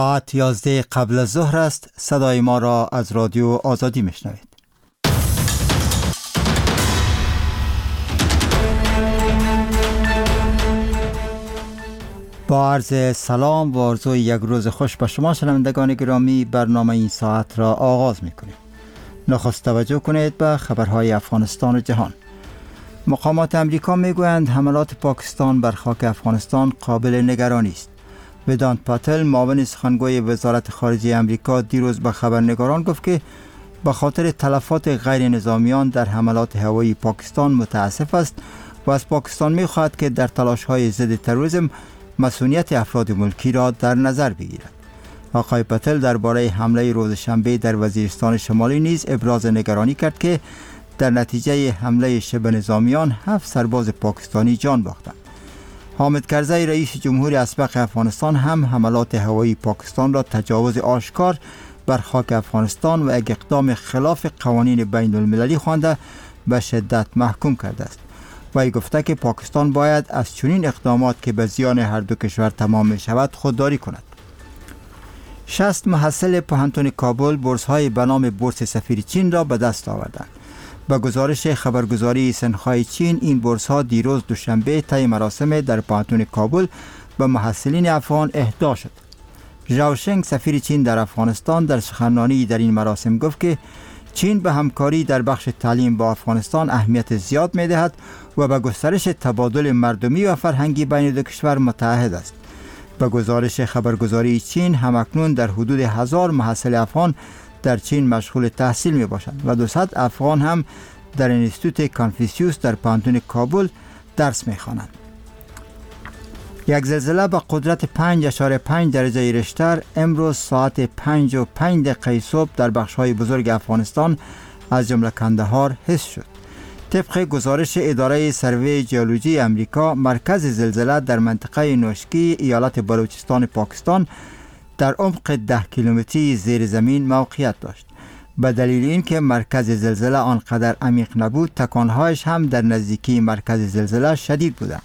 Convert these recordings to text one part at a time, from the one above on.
ساعت 11 قبل از ظهر است. صدای ما را از رادیو آزادی میشنوید. با عرض سلام و آرزوی یک روز خوش به شما شنوندگان گرامی، برنامه این ساعت را آغاز میکنیم. نخست توجه کنید به خبرهای افغانستان و جهان. مقامات امریکا میگویند حملات پاکستان بر خاک افغانستان قابل نگرانی است. ودانت پاتل، معاون سخنگوی وزارت خارجه امریکا، دیروز به خبرنگاران گفت که به خاطر تلفات غیر نظامیان در حملات هوایی پاکستان متاسف است و از پاکستان می‌خواهد که در تلاش‌های ضد تروریسم مسئولیت افراد ملکی را در نظر بگیرد. آقای پاتل درباره حمله روز شنبه در وزیرستان شمالی نیز ابراز نگرانی کرد که در نتیجه حمله شبه نظامیان 7 سرباز پاکستانی جان باختند. حامد کرزی، رئیس جمهور اسبق افغانستان، هم حملات هوایی پاکستان را تجاوز آشکار بر خاک افغانستان و یک اقدام خلاف قوانین بین المللی خوانده به شدت محکوم کرده است. وی گفته که پاکستان باید از چنین اقدامات که به زیان هر دو کشور تمام می شود خودداری کند. 60 محصل پوهنتون کابل بورس‌های به نام بورس سفیر چین را به دست آوردند. با گزارش خبرگزاری سنخای چین، این بورس‌ها دیروز دوشنبه طی مراسم در پوهنتون کابل به محصلین افغان اهدا شد. ژائو شنگ، سفیر چین در افغانستان، در سخنرانی در این مراسم گفت که چین به همکاری در بخش تعلیم با افغانستان اهمیت زیاد می‌دهد و به گسترش تبادل مردمی و فرهنگی بین دو کشور متعهد است. با گزارش خبرگزاری چین، همکنون در حدود 1000 محصل افغان در چین مشغول تحصیل می باشند و 200 افغان هم در انستیتوت کانفوسیوس در پوهنتون کابل درس می خوانند. یک زلزله با قدرت 5.5 درجه ریشتر امروز ساعت 5:05 صبح در بخش‌های بزرگ افغانستان از جمله کندهار حس شد. طبق گزارش اداره سروی ژئولوژی امریکا، مرکز زلزله در منطقه نوشکی ایالت بلوچستان پاکستان در عمق 10 کیلومتری زیر زمین موقعیت داشت. به دلیل اینکه مرکز زلزله آنقدر عمیق نبود، تکانهایش هم در نزدیکی مرکز زلزله شدید بودند.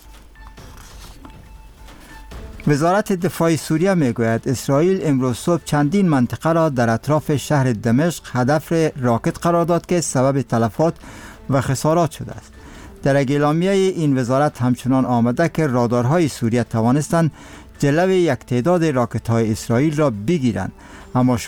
وزارت دفاع سوریه میگوید اسرائیل امروز صبح چندین منطقه را در اطراف شهر دمشق هدف راکت قرار داد که سبب تلفات و خسارات شده است. در اعلامیه این وزارت همچنان آمده که رادارهای سوریه توانستند جلوی یک تعداد راکت‌های اسرائیل را بگیرند، اما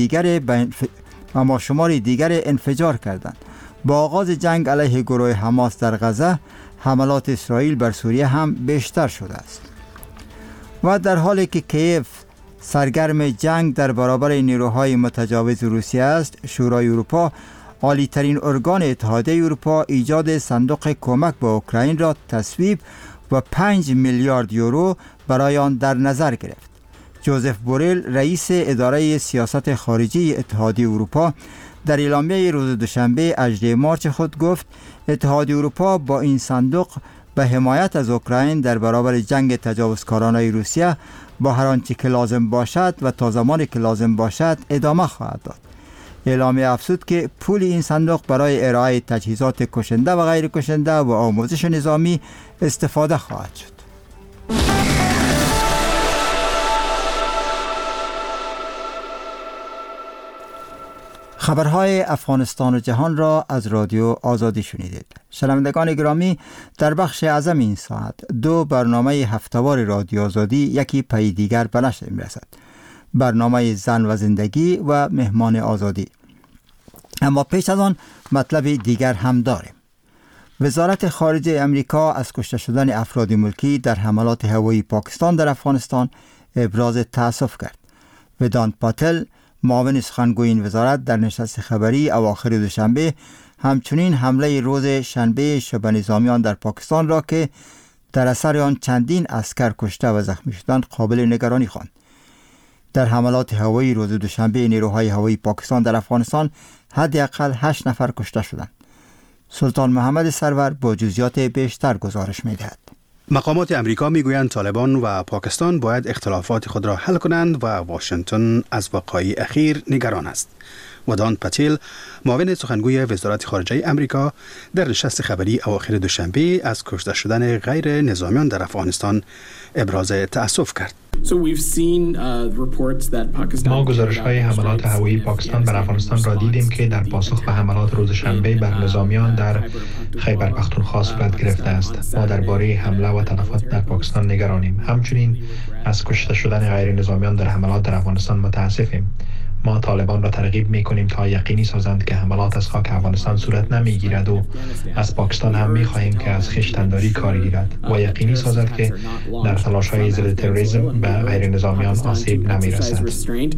شماری دیگر انفجار کردند. با آغاز جنگ علیه گروه حماس در غزه، حملات اسرائیل بر سوریه هم بیشتر شده است. و در حالی که کیف سرگرم جنگ در برابر نیروهای متجاوز روسیه است، شورای اروپا، عالی ترین ارگان اتحادیه اروپا، ایجاد صندوق کمک به اوکراین را تصویب و 5 میلیارد یورو برای آن در نظر گرفت. جوزف بوریل، رئیس اداره سیاست خارجی اتحادیه اروپا، در اعلامیه روز دوشنبه 18 مارس خود گفت اتحادیه اروپا با این صندوق به حمایت از اوکراین در برابر جنگ تجاوزکارانه روسیه با هر آنچه که لازم باشد و تا زمانی که لازم باشد ادامه خواهد داد. اعلامیه افزود که پول این صندوق برای ارائه تجهیزات کشنده و غیر کشنده و آموزش نظامی استفاده خواهد شد. خبرهای افغانستان و جهان را از رادیو آزادی شنیدید. شنوندگان گرامی، در بخش اعظم این ساعت 2 برنامه هفته‌وار رادیو آزادی یکی پی دیگر به نشر می‌رسد. برنامه زن و زندگی و مهمان آزادی. اما پیش از آن مطلب دیگر هم داریم. وزارت خارجه امریکا از کشته شدن افراد ملکی در حملات هوایی پاکستان در افغانستان ابراز تأسف کرد. ودانت پاتل، معاون سخنگوی این وزارت، در نشست خبری اواخر دوشنبه همچنین حمله روز شنبه شبه نظامیان در پاکستان را که در اثر آن چندین عسکر کشته و زخمی شدند قابل نگرانی خواند. در حملات هوایی روز دوشنبه نیروهای هوایی پاکستان در افغانستان حداقل 8 نفر کشته شدند. سلطان محمد سرور با جزئیات بیشتر گزارش می‌دهد. مقامات امریکا میگویند طالبان و پاکستان باید اختلافات خود را حل کنند و واشنگتن از وقایع اخیر نگران است. ودانت پاتل، معاون سخنگوی وزارت خارجه امریکا، در نشست خبری اواخر دوشنبه از کشته شدن غیر نظامیان در افغانستان ابراز تأسف کرد. ما گزارش‌های حملات هوایی پاکستان بر افغانستان را دیدیم که در پاسخ به حملات روز شنبه بر نظامیان در خیبر پختونخوا صورت گرفته است. ما درباره حمله و تلفات در پاکستان نگرانیم. همچنین از کشته شدن غیر نظامیان در حملات در افغانستان متاسفیم. ما طالبان را ترغیب می‌کنیم تا یقینی سازند که حملات از خاک افغانستان صورت نمی‌گیرد و از پاکستان هم می‌خواهیم که از خویشتن‌داری کار گیرد و یقینی سازد که در تلاش‌های ضد تروریسم به غیر نظامیان آسیب نمی‌رسد.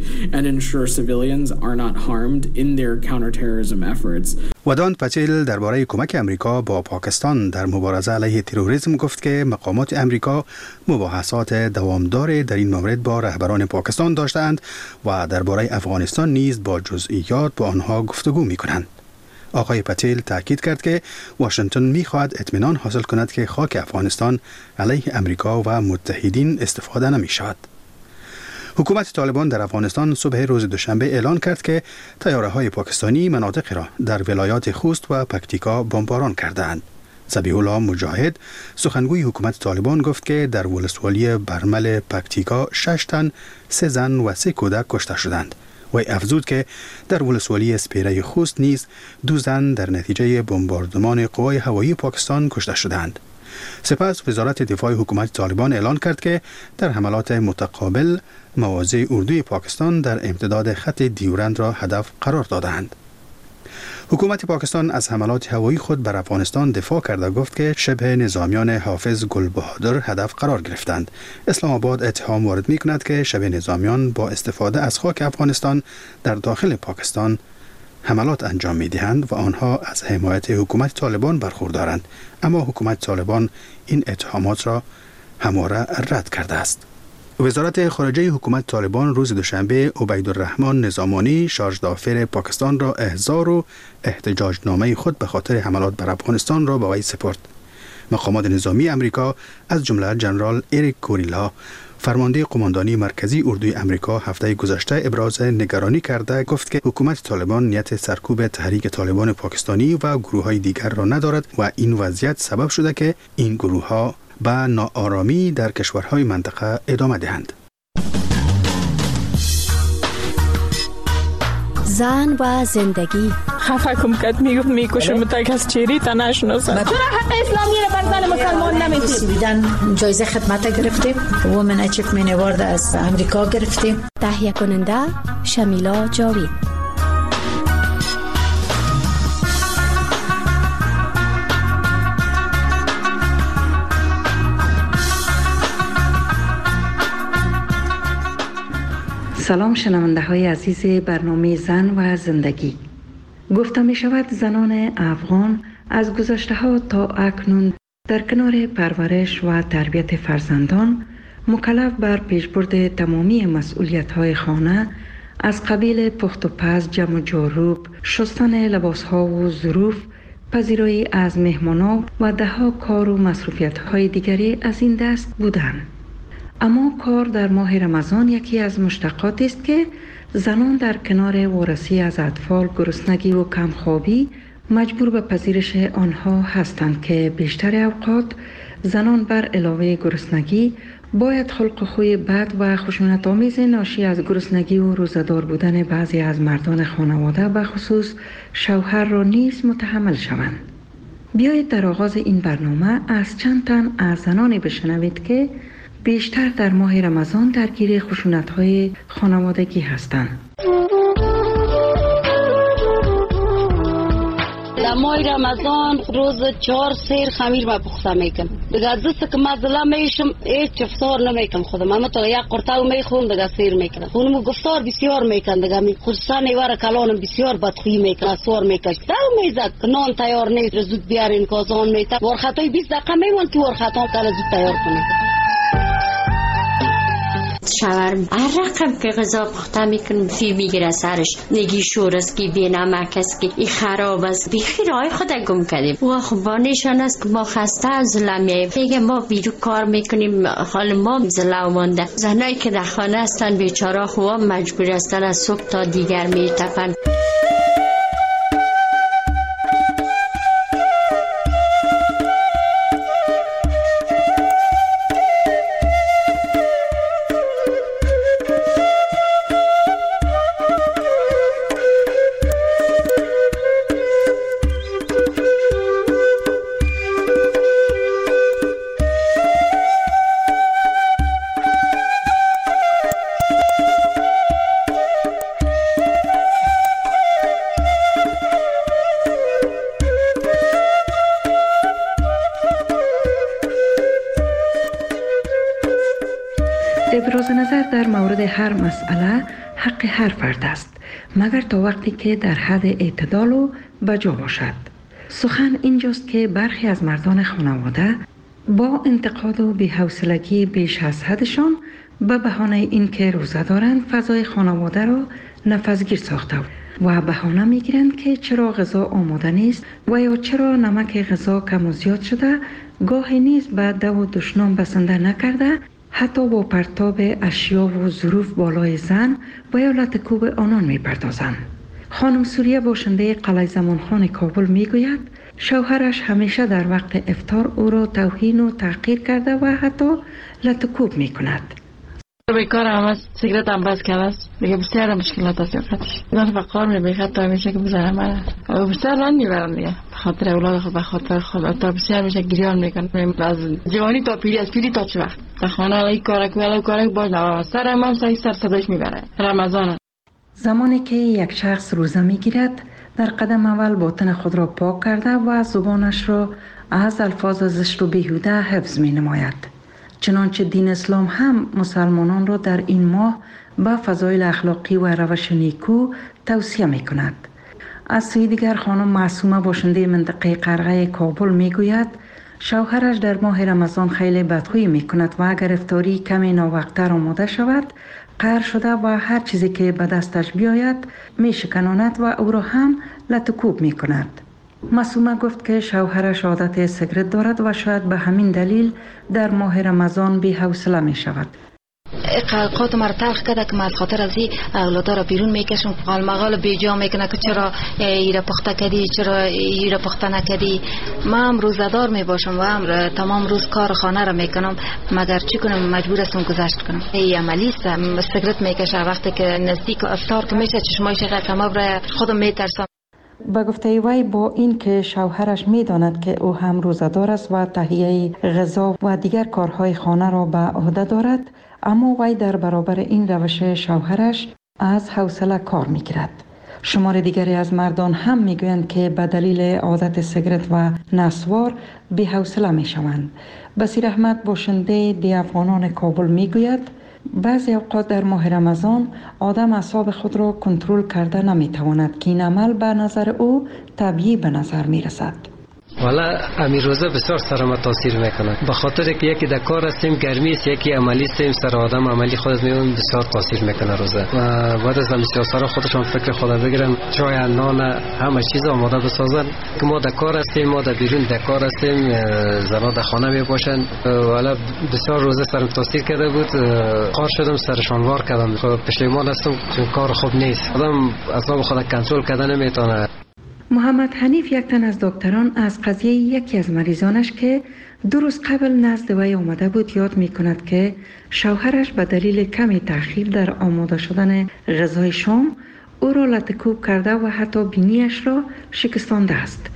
ودان پتیل درباره کمک امریکا با پاکستان در مبارزه علیه تروریسم گفت که مقامات امریکا مباحثات دوامدار در این مورد با رهبران پاکستان داشتند و درباره افغانستان نیز با جزئیات با آنها گفتگو می‌کنند. آقای پتیل تاکید کرد که واشنگتن می‌خواهد اطمینان حاصل کند که خاک افغانستان علیه امریکا و متحدین استفاده نمی‌شود. حکومت طالبان در افغانستان صبح روز دوشنبه اعلان کرد که طیاره‌های پاکستانی مناطق را در ولایات خوست و پکتیکا بمباران کردند. ذبیح الله مجاهد سخنگوی حکومت طالبان گفت که در ولسوالی برمل پکتیکا 6 تن، 3 زن و 3 کودک کشته شدند. و افزود که در ولسوالی اسپیره خوست نیز 2 زن در نتیجه بمباردمان قوای هوایی پاکستان کشته شدند. سپس وزارت دفاع حکومت طالبان اعلان کرد که در حملات متقابل مواضع اردوی پاکستان در امتداد خط دیورند را هدف قرار دادند. حکومت پاکستان از حملات هوایی خود بر افغانستان دفاع کرده گفت که شبه نظامیان حافظ گلبهادر هدف قرار گرفتند. اسلام آباد اتهام وارد می کند که شبه نظامیان با استفاده از خاک افغانستان در داخل پاکستان حملات انجام می دهند و آنها از حمایت حکومت طالبان برخوردارند، اما حکومت طالبان این اتهامات را همواره رد کرده است. وزارت خارجه حکومت طالبان روز دوشنبه عبیدالرحمن نظامانی شارژدافر پاکستان را احضار و احتجاجنامه خود به خاطر حملات بر افغانستان را به وی سپرد. مقامات نظامی امریکا از جمله جنرال اریک کوریلا فرمانده قماندانی مرکزی اردوی امریکا هفته گذشته ابراز نگرانی کرده گفت که حکومت طالبان نیت سرکوب تحریک طالبان پاکستانی و گروه‌های دیگر را ندارد و این وضعیت سبب شده که این گروه‌ها به ناآرامی در کشورهای منطقه ادامه دهند. زن و زندگی خفه کم کد میکشم تا کس چیری تا نشناسد. چرا حق اسلامی را بر زن مسلمان نمیدید؟ سویدن جایزه خدمت گرفتیم، وومن اچیومنت اوارد از امریکا گرفتیم. تهیه کننده شمیلا جاوید. سلام شنونده های عزیز برنامه زن و زندگی. گفته می شود زنان افغان از گذشته ها تا اکنون در کنار پرورش و تربیت فرزندان مکلف بر پیشبرد تمامی مسئولیت های خانه از قبیل پخت و پز، جمع و جاروب، شستن لباس ها و ظروف، پذیرایی از مهمانان و دهها کار و مصروفیت های دیگری از این دست بودند. اما کار در ماه رمضان یکی از مشتقاتی است که زنان در کنار وارسی از اطفال، گرسنگی و کمخوابی مجبور به پذیرش آنها هستند که بیشتر اوقات زنان بر علاوه گرسنگی باید خلق خوی بد و خشونت‌آمیز ناشی از گرسنگی و روزه‌دار بودن بعضی از مردان خانواده به خصوص شوهر را نیز متحمل شوند. بیایید در آغاز این برنامه از چند تن از زنانی بشنوید که بیشتر در ماه رمضان درگیر خشونت‌های خانوادگی هستند. در ماه رمضان روز 4 سیر خمیر ما پخته میکنم. دیگه از دست که مزله میشم هیچ افطار نمیکنم خودم. اما تا یک قرطه میخورم دیگه سیر میکنم. خونم گفتار بسیار میکنم دیگه خصوصا نیوار کلانم بسیار بدخویی میکنه، سوار میکش. دو میزد که نان تیار نیست زود بیارین کازان میته. ورخطای 20 دقیقه میمون که ورخطا کلا زود تیار کنید. شوهر هر رقم که غذا پخته میکنم فی میگیره سرش، نگی شور است که بی نمک است که این خراب است. بیخی رای خود گم کردیم و خب نشان است که ما خسته از زلمیه دیگه. ما بیرو کار میکنیم، حال ما زلو مانده. زنایی که در خانه هستن بیچاره خواه مجبور هستن از صبح تا دیگر میتپن. در مورد هر مسئله حق هر فرد است، مگر تا وقتی که در حد اعتدال و بجا باشد. سخن اینجاست که برخی از مردان خانواده با انتقاد و بی‌حوصلگی بیش از حدشان به بهانه اینکه روزه دارند فضای خانواده را نفسگیر ساخته و بهانه میگیرند که چرا غذا آماده نیست و یا چرا نمک غذا کم و زیاد شده، گاهی نیز به دو و دشنام بسنده نکرده، حتی با پرتاب اشیا و ظروف بالای زن و یا لطکوب آنان میپردازند. خانم سوریه باشنده قلعه زمانخان کابل میگوید شوهرش همیشه در وقت افطار او را توهین و تحقیر کرده و حتی لطکوب میکند. بیکار هم است، سیگرت هم بس کرده است، دیگه بسیار مشکلات است سیاستش. من فقار میبیخد تا میشه که بزنم من بسیار رنگ میبرم دیگه، بخاطر اولاد خود، بخاطر خود تا بسیار میشه گریان میکنم. از جوانی تا پیری، از پیری تا چه وقت تا خانه این کارک ولی کارک باز نوام سرم هم سر صداش میبره. رمضان زمانی که یک شخص روزه میگیرد در قدم اول باطن خود را پاک کرده و زبانش را از الفاظ زشت و بیهوده حفظ می نماید. چنانچه دین اسلام هم مسلمانان را در این ماه به فضایل اخلاقی و روش نیکو توصیه می کند. از سوی دیگر خانم معصومه باشنده منطقه قرغه کابل می گوید شوهرش در ماه رمضان خیلی بدخویی می کند و اگر افطاری کمی ناوقت‌تر آماده شود قهر شده و هر چیزی که به دستش بیاید می شکناند و او را هم لطکوب می کند. معصومه گفت که شوهرش عادت سیگرت دارد و شاید به همین دلیل در ماه رمضان بی حوصله می شود. قلقات مرا تلخ کرده که من از خاطر از این اولادا را بیرون میکشم، قال مقال بیجا میکنه که چرا ایره پخته کردی، چرا ایره پخته نکردی. من هم روزدار میباشم و هم تمام روز کار خانه را میکنم، مگر چی کنم مجبور هستم گذشت کنم. این عملی است، سیگرت میکشه وقتی که نزدیک افطار که میشه چشمایش قسماب را خودم میترسم. با گفته وی با این که شوهرش میداند که او هم روزدار است و تهیه غذا و دیگر کارهای خانه را به عهده دارد، اما وی در برابر این روش شوهرش از حوصله کار میگیرد. شمار دیگری از مردان هم میگویند که به دلیل عادت سیگرت و نسوار بی حوصله میشوند. بصیر احمد باشنده دی افغانان کابل میگوید بعضی اوقات در ماه رمضان آدم اعصاب خود را کنترل کرده نمیتواند که این عمل به نظر او طبیعی به نظر میرسد. والا امیر روزه بسیار سر ما تاثیر میکنه، به خاطر که یکی در کار هستیم گرمی است، یکی عملی هستیم، سر آدم عملی خودت میون بسیار تاثیر میکنه روزه. و بعد از همین سیاسا خودشان فکر خود بگیرن، چای نان همه چیز آماده بسازن که ما در کار هستیم، ما در بیرون در کار هستیم، زنا در خانه میباشن. والا بسیار روزه سرم تاثیر کرده بود، کار شدم سرشان وار کردم، پشیمان هستم چون کار خوب نیست، آدم اعصاب خود کنترل کردن نمیتونه. محمد حنیف یک تن از دکتران از قضیه یکی از مریضانش که 2 روز قبل نزد وی آمده بود یاد می کند که شوهرش به دلیل کمی تأخیر در آماده شدن غذای شام او را لطکوب کرده و حتی بینیش را شکستانده است.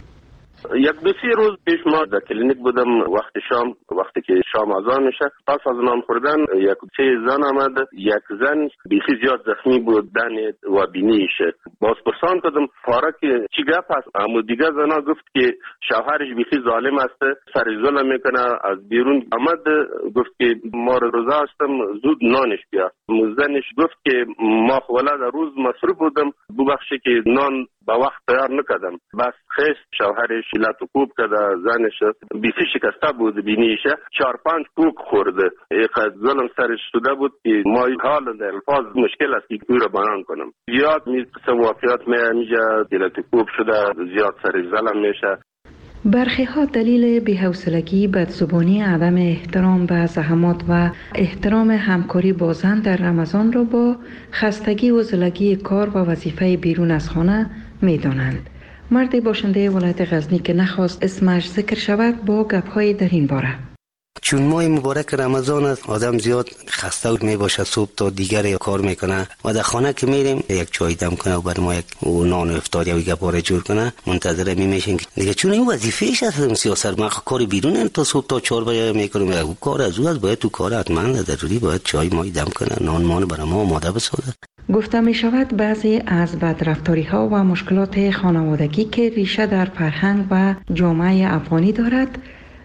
1-2 روز پیش ما در کلینیک بودم، وقتی که شام اذان میشه، پس از نان خوردن یک زن آمد، یک زن بیخی زیاد زخمی بود، دن و بینیش. باز پرسان کردم پاره که چی گپ است؟ اما دیگه زنا گفت که شوهرش بیخی ظالم است، سر ظلم میکنه. از بیرون آمد گفت که ما روزه هستم، زود نانش بیار. زنش گفت که ما ولاد روز مصروف بودم، ببخشید که نان با وقت تیار نکردم. بس خیست شوهرش لطکوب کرده، زنش بیخی شکسته بود بینیشه، 4-5 کوک خورده. اینقدر ظلم سرش شده بود که ما حال در الفاظ مشکل است که او را بیان کنم. زیاد قسم واقعیات میشه، لطکوب شده، زیاد سرش ظلم میشه. برخی ها دلیل بی‌حوصلگی، بدزبانی، عدم احترام به زحمات و احترام همکاری با زن در رمضان را با خستگی و زلگی کار و وظیفه بیرون از خانه می دانند. مردی باشنده ولایت غزنی که نخواست اسمش ذکر شود با گپ‌های در این باره. چون ماه مبارک رمضان است، آدم زیاد خسته می باشه، صبح تا دیگر کار میکنه و در خانه که میریم یک چای دم کنه و بر ما یک نان افطاری یا گپاره جور کنه، منتظر میشیم دیگه، چون این وظیفه‌اش است. سیاست ما کار بیرون تا صبح تا 4 بجه میکنیم، او کار از او باید تو کار حتما ضروری باید چای مای دم کنه، نان مان برای ما آماده بسازه. گفته می شود بعضی از بدرفتاری ها و مشکلات خانوادگی که ریشه در فرهنگ و جامعه افغانی دارد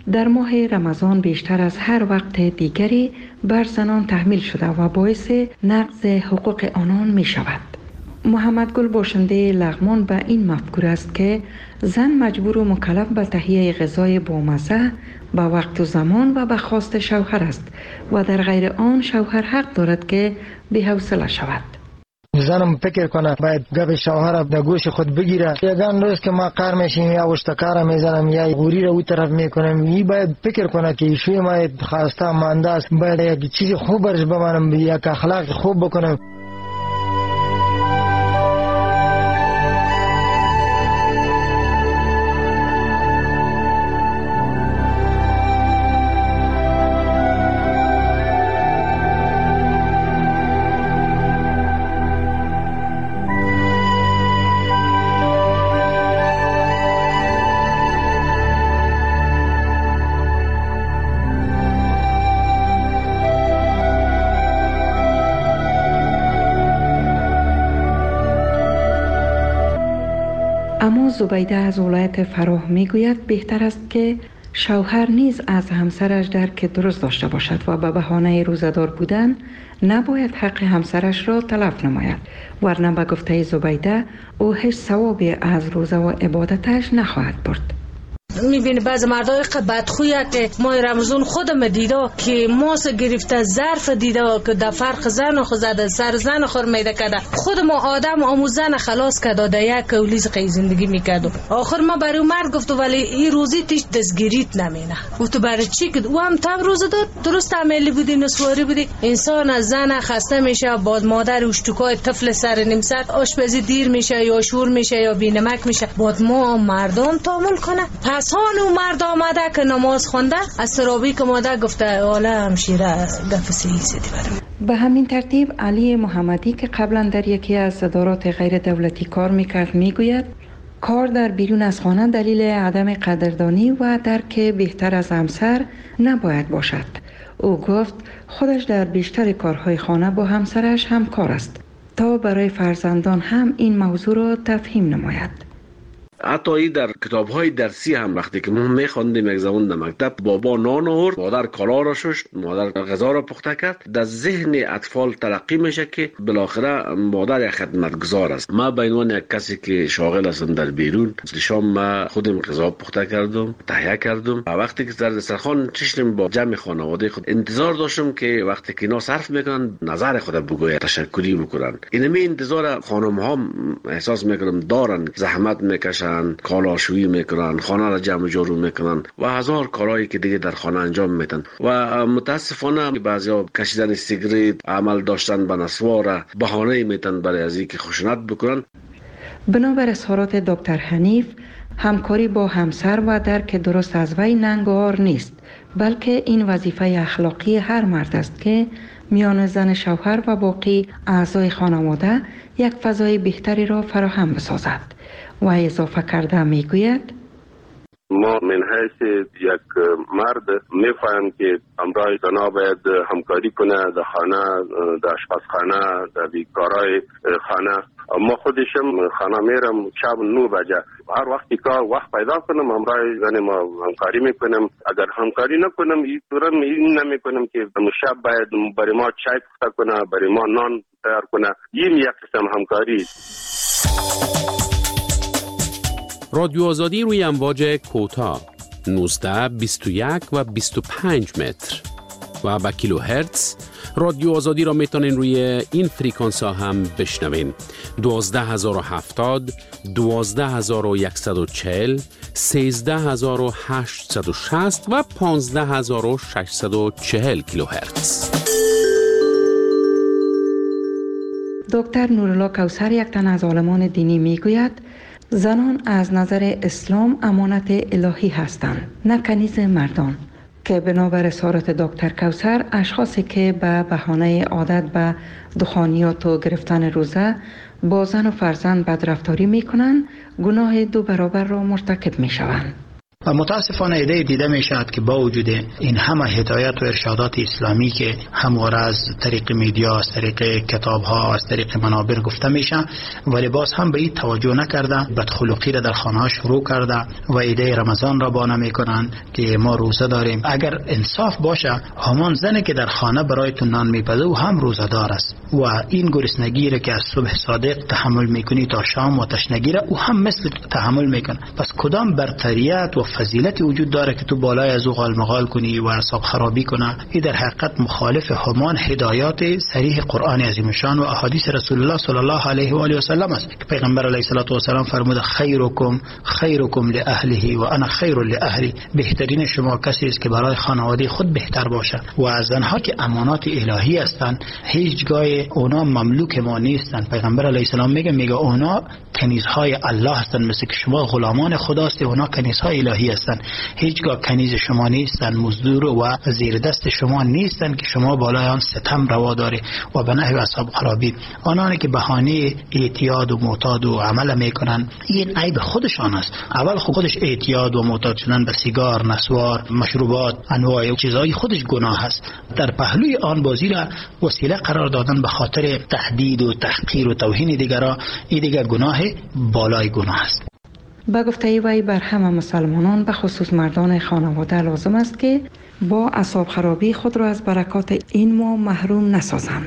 در ماه رمضان بیشتر از هر وقت دیگری بر زنان تحمیل شده و باعث نقض حقوق آنان می شود. محمد گل باشنده لغمان به این مفکور است که زن مجبور و مکلف به تهیه غذای بامزه به وقت و زمان و به خواست شوهر است و در غیر آن شوهر حق دارد که بی‌حوصله شود. زنم فکر کنه باید گپ شوهر در گوش خود بگیره. یگان روز که ما کار میشیم یا اشتکار میزنم یا غوری رو اون طرف میکنم، این باید فکر کنه که ایشوی ما خواسته مانده است، باید یک چیز خوب برش بمانم، یک اخلاق خوب بکنم. اما زبیده از ولایت فراه میگوید بهتر است که شوهر نیز از همسرش درک درست داشته باشد و به بهانه روزدار بودن نباید حق همسرش را تلف نماید، ورنه به گفته زبیده او هیچ ثوابی از روزه و عبادتش نخواهد برد. میبینی بعض مردای بدخویه که ماه رمضان خودم دیده که ماس گرفته ظرف دیده که در فرق زن خود زده سر زن خور میده کده خود ما آدم آموزن خلاص کده در یک کولیز قی زندگی میکردم. آخر ما برای مرد گفتو ولی این روزی تیش دستگیریت نمینه گفتو برای چی که او هم تب روزه داد درست عملی بودی نسواری بودی. انسان از زن خسته میشه، بعد مادر اشتکای طفل سر نیم ساعت آشپزی دیر میشه یا شور میشه یا بینمک میشه، بعد ما مردم تامل کنه. پس هانو مرد آمده که نماز خونده از سرابی که مادر گفته حالا همشیره گفت سیدی برم. به همین ترتیب علی محمدی که قبلا در یکی از ادارات غیر دولتی کار میکرد میگوید کار در بیرون از خانه دلیل عدم قدردانی و درک بهتر از همسر نباید باشد. او گفت خودش در بیشتر کارهای خانه با همسرش همکار است تا برای فرزندان هم این موضوع را تفهیم نماید. حتی ای در کتاب‌های درسی هم وقتی که ما می‌خواندیم یک زمان در مکتب بابا نان آورد، مادر کالا را شست، مادر غذا را پخته کرد، در ذهن اطفال ترقی میشه که بالاخره مادر یک خدمتگزار است. ما به عنوان یک کسی که شاغل هستم در بیرون، شام ما خودم غذا پخته کردم، تهیه کردم. وقتی که در دسترخوان چشم با جمع خانواده خود انتظار داشتم که وقتی که اینا صرف میکنن نظر خود بگوید، تشکری بکنن. اینمی انتظار خانم‌ها احساس میکنم دارن، زحمت میکشن، کالاشویی میکنن، خانه را جمع جارو میکنن و هزار کارهایی که دیگه در خانه انجام میدن و متاسفانه بعضیا کشیدن سیگریت، عمل داشتن به نسوار بهانه میتن برای از اینکه خشونت بکنن. بنابر اظهارات دکتر حنیف همکاری با همسر و درک درست از وی ننگار نیست، بلکه این وظیفه اخلاقی هر مرد است که میان زن شوهر و باقی اعضای خانواده یک فضای بهتری را فراهم بسازد. و اضافه کرده میگوید ما من حیث یک مرد میفهم که همراه زنا باید همکاری کنه در خانه، در آشپزخانه، در کارهای خانه. ما خودشم خانه میرم شب 9 بجه، هر وقتی که وقت پیدا کنم همراه زن ما همکاری میکنم. اگر همکاری نکنم این نمیکنم که شب باید برای ما چای پخته کنه، برای ما نان تیار کنه. این یک قسم همکاری. رادیو آزادی روی امواج کوتاه 19, 21 و 25 متر و با کیلوهرتز. رادیو آزادی را میتونین روی این فریکانس ها هم بشنوین: 12070, 12140, 13860 و 15640 کیلوهرتز. دکتر نورالله کوثر یک تن از عالمان دینی میگوید زنان از نظر اسلام امانت الهی هستند، نه کنیز مردان، که بنابر اظهارات دکتر کوثر اشخاصی که به بهانه عادت به دخانیات و گرفتن روزه با زن و فرزند بدرفتاری میکنند گناه 2 برابر را مرتکب میشوند. و متاسفانه ایده دیده می شود که با وجود این همه هدایت و ارشادات اسلامی که همواره از طریق میدیا، از طریق کتاب ها، از طریق منابر گفته میشه، ولی باز هم به این توجه نکرده، بدخلقی را در خانه ها شروع کرده و ایده رمضان را بانه میکنن که ما روزه داریم. اگر انصاف باشه، همان زنی که در خانه برایتون نان میپزه و هم روزه دار است و این گرسنگی را که از صبح صادق تحمل میکنی تا شام و تشنگی را او هم مثل تحمل میکنه. پس کدام برتریت و فضیلتی وجود داره که تو بالای از او غالمغال کنی و اعصاب خرابی کنه؟ این در حقیقت مخالف همان هدایات صریح قرآن عظیم شان و احادیث رسول الله صلی الله علیه و آله و سلم است که پیغمبر علیه الصلاه و سلام فرموده خیرکم لاهله و انا خیر لاهلی. بهترین شما کسی است که برای خانواده خود بهتر باشه. و از زنها که امانات الهی هستند، هیچگاه اونا مملوک ما نیستند. پیغمبر علیه السلام میگه اونا کنیزهای الله هستند، مثل که شما غلامان خداست، اونا کنیزهای الهی هستند. هیچگاه کنیز شما نیستند، مزدور و زیر دست شما نیستند که شما بالای آن ستم روا داری و به نحو اصحاب خرابی. آنانی که بهانه اعتیاد و معتاد و عمل میکنن، این عیب خودشان است. اول خودش اعتیاد و معتاد شدن به سیگار، نسوار، مشروبات، انواع چیزهای خودش گناه است. در پهلوی آن بازی را وسیله قرار دادن به خاطر تهدید و تحقیر و توهین دیگران، این دیگر گناه بالای گناه است. با گفته وی بر همه مسلمانان به خصوص مردان خانواده لازم است که با اعصاب خرابی خود را از برکات این ماه محروم نسازند.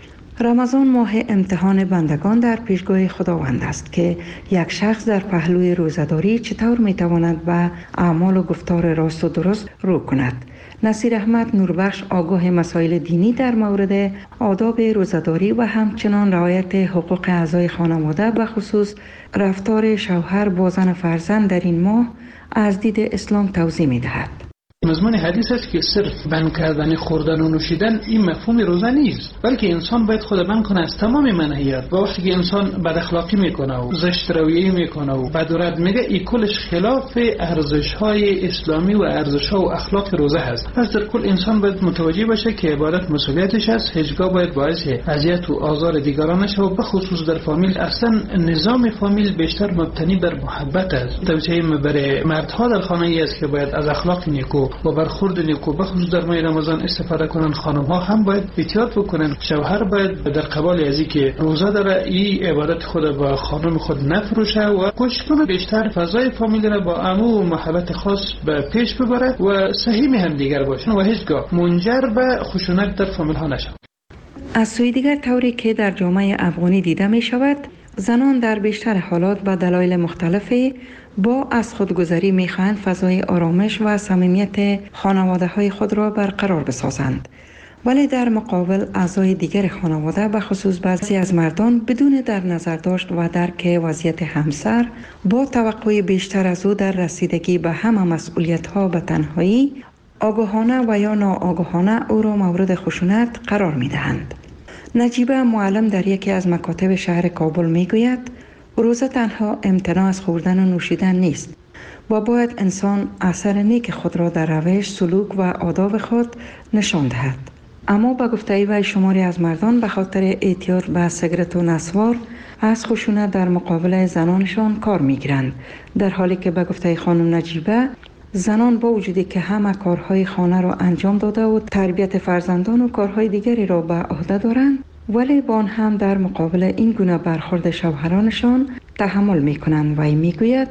رمضان ماه امتحان بندگان در پیشگاه خداوند است که یک شخص در پهلوی روزه‌داری چطور میتواند به اعمال و گفتار راست و درست رو کند. نصیر احمد نوربخش آگاه مسائل دینی در مورد آداب روزه‌داری و همچنان رعایت حقوق اعضای خانواده به خصوص رفتار شوهر با زن فرزند در این ماه از دید اسلام توضیح می‌دهد. مضمون حدیث است که صرف بند کردن خوردن و نوشیدن این مفهوم روزه نیست، بلکه انسان باید خود بند کنه از تمام منهیات. و وقتی که انسان بد اخلاقی میکنه و زشت رویه میکنه و بد و رد میگه، این کلش خلاف ارزش های اسلامی و ارزش ها و اخلاق روزه هست. پس در کل انسان باید متوجه باشه که عبادت مسئولیتش است، هیچگاه باید باعث اذیت و آزار دیگران نشه. و به خصوص در فامیل، اصلا نظام فامیل بیشتر مبتنی بر محبت است. توصیه برای مردها در خانه ای است که باید از اخلاق نیکو و برخورد نیکو به خصوص در ماه رمضان استفاده کنن. خانم ها هم باید احتیاط بکنن. شوهر باید در قبال ازی که روزه داره این عبادت خود با خانم خود نفروشه و کوشش کنه بیشتر فضای فامیل را با امو و محبت خاص به پیش ببره و صحیح هم دیگر باشن و هیچگاه منجر به خشونت در فامیل ها نشه. از سوی دیگر طوری که در جامعه افغانی دیده می شود، زنان در بیشتر حالات به دلایل مختلفی با از خودگذری می‌خواهند فضای آرامش و صمیمیت خانواده‌های خود را برقرار بسازند. ولی در مقابل اعضای دیگر خانواده به خصوص بعضی از مردان بدون در نظر داشت و درک وضعیت همسر با توقع بیشتر از او در رسیدگی به همه مسئولیت‌ها به تنهایی آگاهانه و یا ناآگاهانه او را مورد خشونت قرار می‌دهند. نجیبه معلم در یکی از مکاتب شهر کابل می‌گوید روزه تنها امتناع از خوردن و نوشیدن نیست و باید انسان اثر نیک خود را در روش، سلوک و آداب خود نشان دهد. اما با گفته وی شماری از مردان به خاطر اعتیاد به سیگرت و نسوار از خشونت در مقابل زنانشان کار میگیرند، در حالی که به گفته خانم نجیبه زنان با وجودی که همه کارهای خانه را انجام داده و تربیت فرزندان و کارهای دیگری را به عهده دارند، ولی با آن هم در مقابل این گونه برخورد شوهرانشان تحمل میکنند. و میگوید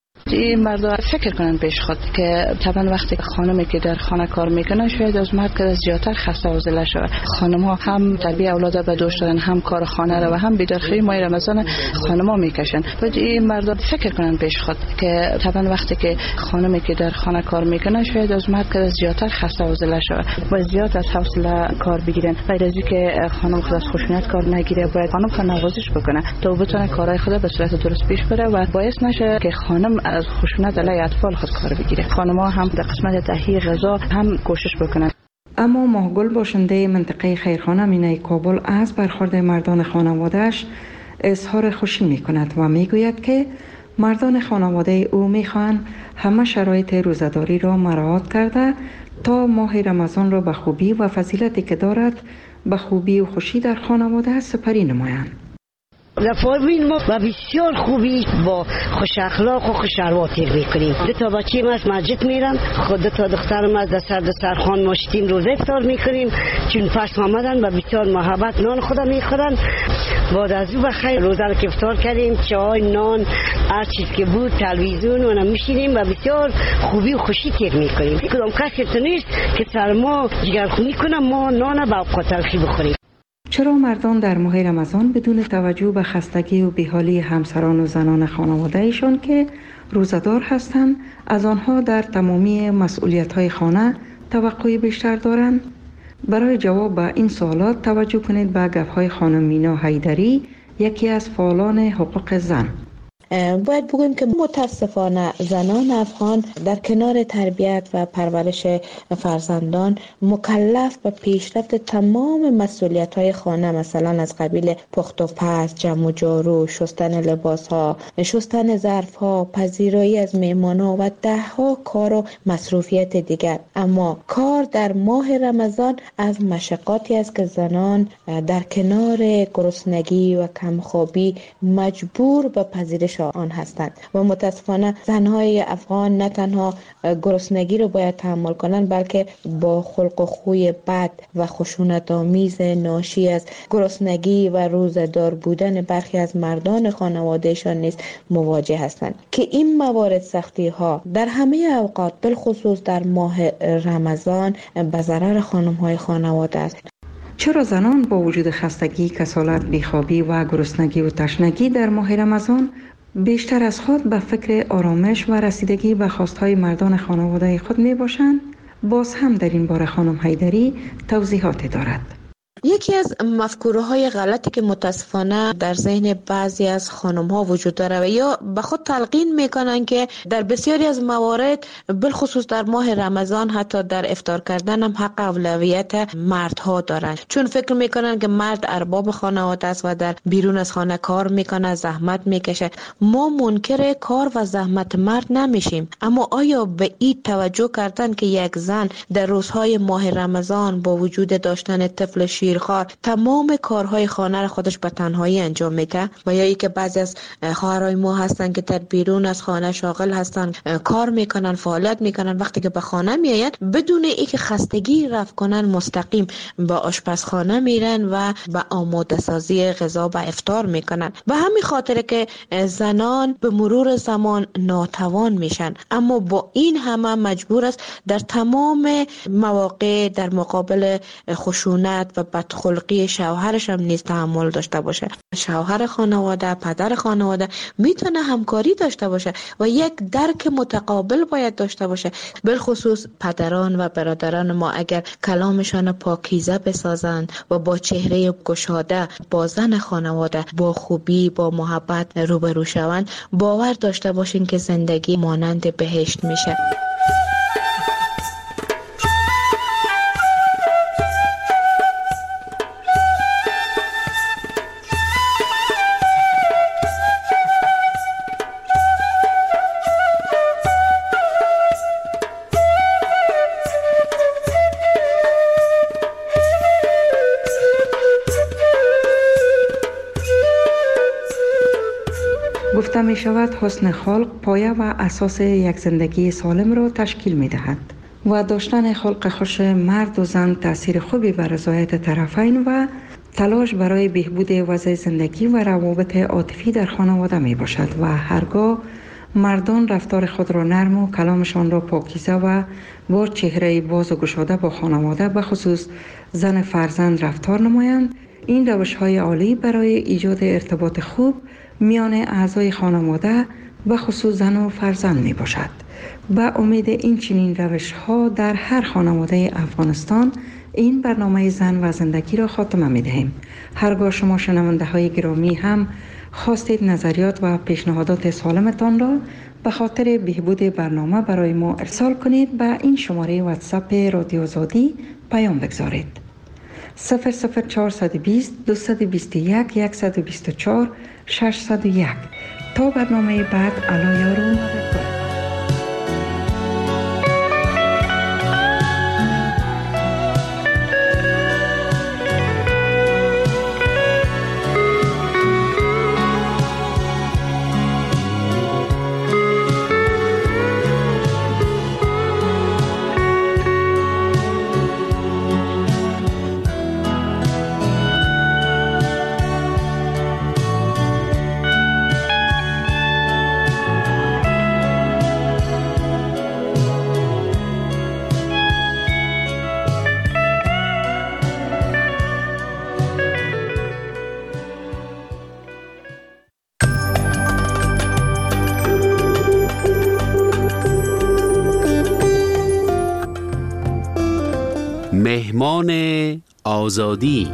این مردا فکر کنن پیش خود که طبعا وقتی خانمی که در خانه کار میکنه شاید از مرد که زیادتر خسته و ضعیف شود. خانم ها هم تربیت اولاد به دوش دارن، هم کار خانه را و هم بیدارخوری ماه رمضان خانم ها میکشن. باید این مردا فکر کنن پیش خود که طبعا وقتی که خانمی که در خانه کار میکنه شاید از مرد که زیادتر خسته و ضعیف شود. باید زیاد از حوصله کار بگیرن. غیر از اینکه خانم خود از خشونت کار نگیره، باید خانم خود نوازش بکنه تا بتونه کارهای خود به صورت درست پیش بره و باعث نشه که خانم از خشونت علیه اطفال خود کار بگیره. خانم‌ها هم در قسمت تهیه غذا هم کوشش بکنن. اما ماهگل باشنده منطقه خیرخانه مینای کابل از برخورد مردان خانواده‌اش اظهار خوشی می‌کند و می‌گوید که مردان خانواده او می‌خواهند همه شرایط روزه‌داری را مراعات کرده تا ماه رمضان را به خوبی و فضیلتی که دارد به خوبی و خوشی در خانواده سپری نمایند. لفاوین ما و بسیار خوبی با خوش اخلاق و خوش رواتر میکنیم. 2 بچه ما از مسجد میرن، خود 2 دخترم از دسترخوان ماشتیم روزه افطار میکنیم، چون پس آمدن و بسیار محبت نان خدا میخورن. بعد از او بخیر روزه رو که افطار کردیم، چای، نان، هر چیز که بود، تلویزیون و میشینیم و بسیار خوبی و خوشی تیر میکنیم. کدام کسی تو نیست که سر ما جگرخونی کنه ما نان با اوقات تلخی بخوریم. چرا مردان در ماه رمضان بدون توجه به خستگی و بیحالی همسران و زنان خانواده ایشان که روزدار هستند از آنها در تمامی مسئولیت‌های خانه توقع بیشتر دارند؟ برای جواب به این سوالات توجه کنید به گفت‌های خانم مینا حیدری، یکی از فعالان حقوق زن. باید بگویم که متاسفانه زنان افغان در کنار تربیت و پرورش فرزندان مکلف به پیشرفت تمام مسئولیت‌های خانه، مثلا از قبیل پخت و پز، جمع و جارو، شستن لباس‌ها، شستن ظرف‌ها، پذیرایی از مهمان‌ها و 10 کار و مصروفیت دیگر. اما کار در ماه رمضان از مشقاتی است که زنان در کنار گرسنگی و کمخوابی مجبور به پذیرش آن هستند و متاسفانه زنهای افغان نه تنها گرسنگی رو باید تحمل کنند، بلکه با خلق و خوی بد و خشونت‌آمیز ناشی از گرسنگی و روزه‌دار بودن برخی از مردان خانوادهشان نیز مواجه هستند که این موارد سختی ها در همه اوقات بالخصوص در ماه رمضان به ضرر خانم‌های خانواده است. چرا زنان با وجود خستگی، کسالت، بیخوابی و گرسنگی و تشنگی در ماه رمضان بیشتر از خود به فکر آرامش و رسیدگی به خواستهای مردان خانواده خود می باشند؟ باز هم در این باره خانم حیدری توضیحاتی دارد. یکی از مفکوره‌های غلطی که متاسفانه در ذهن بعضی از خانم‌ها وجود داره و یا به خود تلقین میکنن که در بسیاری از موارد بالخصوص در ماه رمضان حتی در افطار کردن هم حق اولویت مردها دارن، چون فکر میکنن که مرد ارباب خانواده است و در بیرون از خانه کار میکنه، زحمت میکشه. ما منکر کار و زحمت مرد نمیشیم، اما آیا به این توجه کردن که یک زن در روزهای ماه رمضان با وجود داشتن طفل شیرخوار تمام کارهای خانه را خودش به تنهایی انجام میده؟ و یا ای که بعضی از خواهرای ما هستن که در بیرون از خانه شاغل هستن، کار میکنن، فعالیت میکنن، وقتی که به خانه میاین بدون ای که خستگی رفع کنن مستقیم به آشپزخانه میرن و به آماده سازی غذا و افطار میکنن. به همین خاطر که زنان به مرور زمان ناتوان میشن، اما با این همه مجبور است در تمام مواقع در مقابل خشونت و بدخلقی شوهرش هم نیز تحمل داشته باشه. شوهر خانواده، پدر خانواده میتونه همکاری داشته باشه و یک درک متقابل باید داشته باشه. بالخصوص پدران و برادران ما اگر کلامشان پاکیزه بسازند و با چهره گشاده با زن خانواده با خوبی، با محبت روبرو شوند، باور داشته باشین که زندگی مانند بهشت میشه. گفته می شود حسن خلق پایه و اساس یک زندگی سالم را تشکیل می دهد و داشتن خلق خوش مرد و زن تأثیر خوبی بر رضایت طرفین و تلاش برای بهبود وضع زندگی و روابط عاطفی در خانواده می باشد و هرگاه مردان رفتار خود را نرم و کلامشان را پاکیزه و با چهره باز و گشاده با خانواده به خصوص زن فرزند رفتار نمایند، این روش‌های عالی برای ایجاد ارتباط خوب میان اعضای خانواده به خصوص زن و فرزند می باشد. به امید این چنین روش‌ها در هر خانواده افغانستان این برنامه زن و زندگی را خاتمه می دهیم. هرگاه شما شنونده های گرامی هم خواستید نظریات و پیشنهادات سالمتان را به خاطر بهبود برنامه برای ما ارسال کنید. به این شماره واتساپ رادیو آزادی پیام بگذارید: 00420 221 124 601. تا برنامه بعد، الا یارو مدد. مهمان آزادی.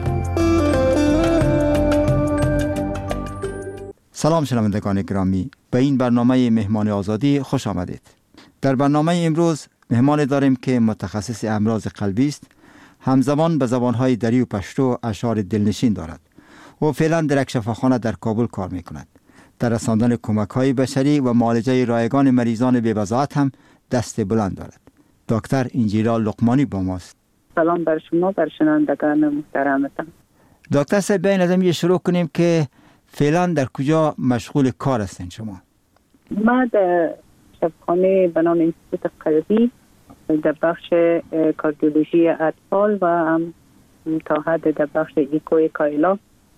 سلام شنوندگان گرامی، به این برنامه مهمان آزادی خوش آمدید. در برنامه امروز مهمان داریم که متخصص امراض قلبی است، همزمان به زبانهای دری و پشتو اشعار دلنشین دارد و فعلا در یک شفاخانه در کابل کار می کند. در رساندن کمک‌های بشری و معالجه رایگان مریضان بی‌وضاحت هم دست بلند دارد. دکتر انجیلا لقمانی با ماست. سلام بر شما، بر شنوندگان محترمتان. دکتر صاحب، بیاین از این شروع کنیم که فعلا در کجا مشغول کار هستین شما؟ ما در شفاخانه به نام انستیتوت قلبی در بخش کاردیولوژی اطفال و هم تا حد در بخش ایکوی کایلا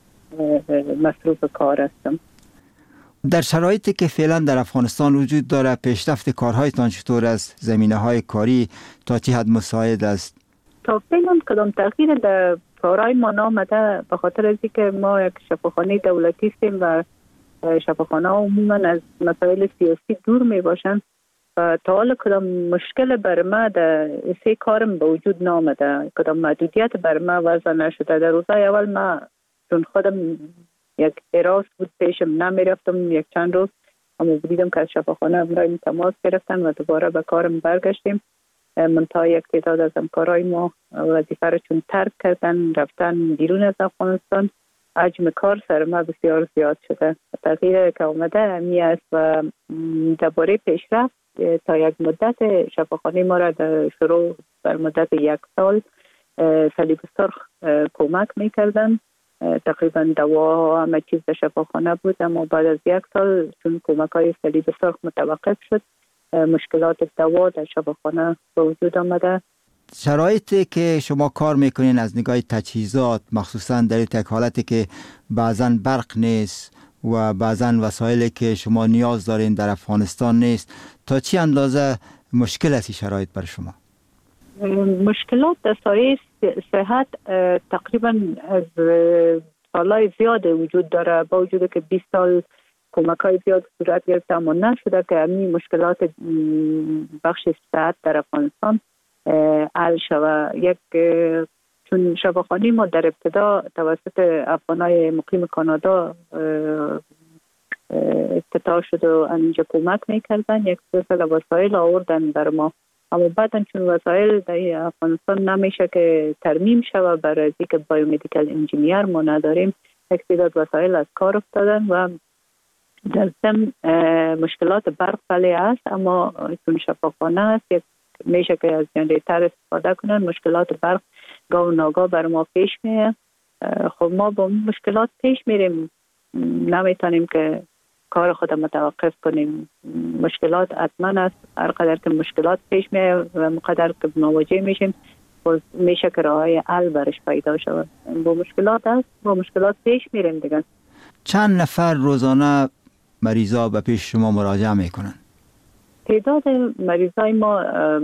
مصروف کار هستم. در شرایطی که فعلا در افغانستان وجود داره، پیشرفت کارهایتان چطور است؟ زمینه‌های کاری تا چه حد مساعد است؟ تا فعلا کدام تغییر در کارهای ما نامده، به خاطر از اینکه ما یک شفاخانه دولتی هستیم و شفاخانه عموما از مسائل سیاسی دور می باشند و تا حالا کدام مشکل بر ما در سه کارم به وجود نامده، کدام محدودیت بر ما وضع نشده. در روزهای اول ما چون خودم یک اراس بود پیشم نمی رفتم یک چند روز، اما دیدم که از شفاخانه امرای تماس گرفتن و دوباره به کارم برگشتیم. منتها یک تعداد از همکارای ما وظیفه را چون ترک کردن رفتن بیرون از افغانستان، حجم کار سر ما بسیار زیاد شده. تغییر که آمده می است و درباره پیشرفت تا یک مدت شفاخانه ما را در شروع بر مدت 1 سال صلیب سرخ کمک می کردن. تقریبا دوا همه چیز در شفاخانه بود، اما بعد از 1 سال چون کمک های صلیب سرخ متوقف شد، مشکلات دوا در شفاخانه به وجود آمده. شرایطی که شما کار میکنین از نگاه تجهیزات، مخصوصا در یک حالتی که بعضا برق نیست و بعضا وسایلی که شما نیاز دارین در افغانستان نیست، تا چه اندازه مشکل است این شرایط بر شما؟ مشکلات در سایه صحت تقریبا از سالهای زیاد وجود داره، با وجود که 20 سال کمک های زیاد صورت گرفته اما نشده که همین مشکلات بخش صحت در افغانستان حل شود. یک چون شفاخانه ما در ابتدا توسط افغانای مقیم کانادا افتتاح شد و اینجا کمک میکردن، یک سلسله وسایل آوردن بر ما، اما بعدا چون وسایل در افغانستان نمیشه که ترمیم شود برای اینکه بایومدیکال انجینیر ما نداریم، یک تعداد وسایل از کار افتادن و در ضمن مشکلات برق بله است، اما چون شفاخانه است یک میشه که از جنریتر استفاده کنن. مشکلات برق گاه و ناگاه بر ما پیش میه. خب ما با مشکلات پیش میریم، نمیتونیم که کار خود متوقف کنیم. مشکلات حتما است، هر قدر که مشکلات پیش میه و مقدر که مواجه میشیم میشه که راههای حل برش پیدا شود. با مشکلات است، با مشکلات پیش میریم دیگه. چند نفر روزانه مریضا به پیش شما مراجعه میکنن؟ تعداد مریضای ما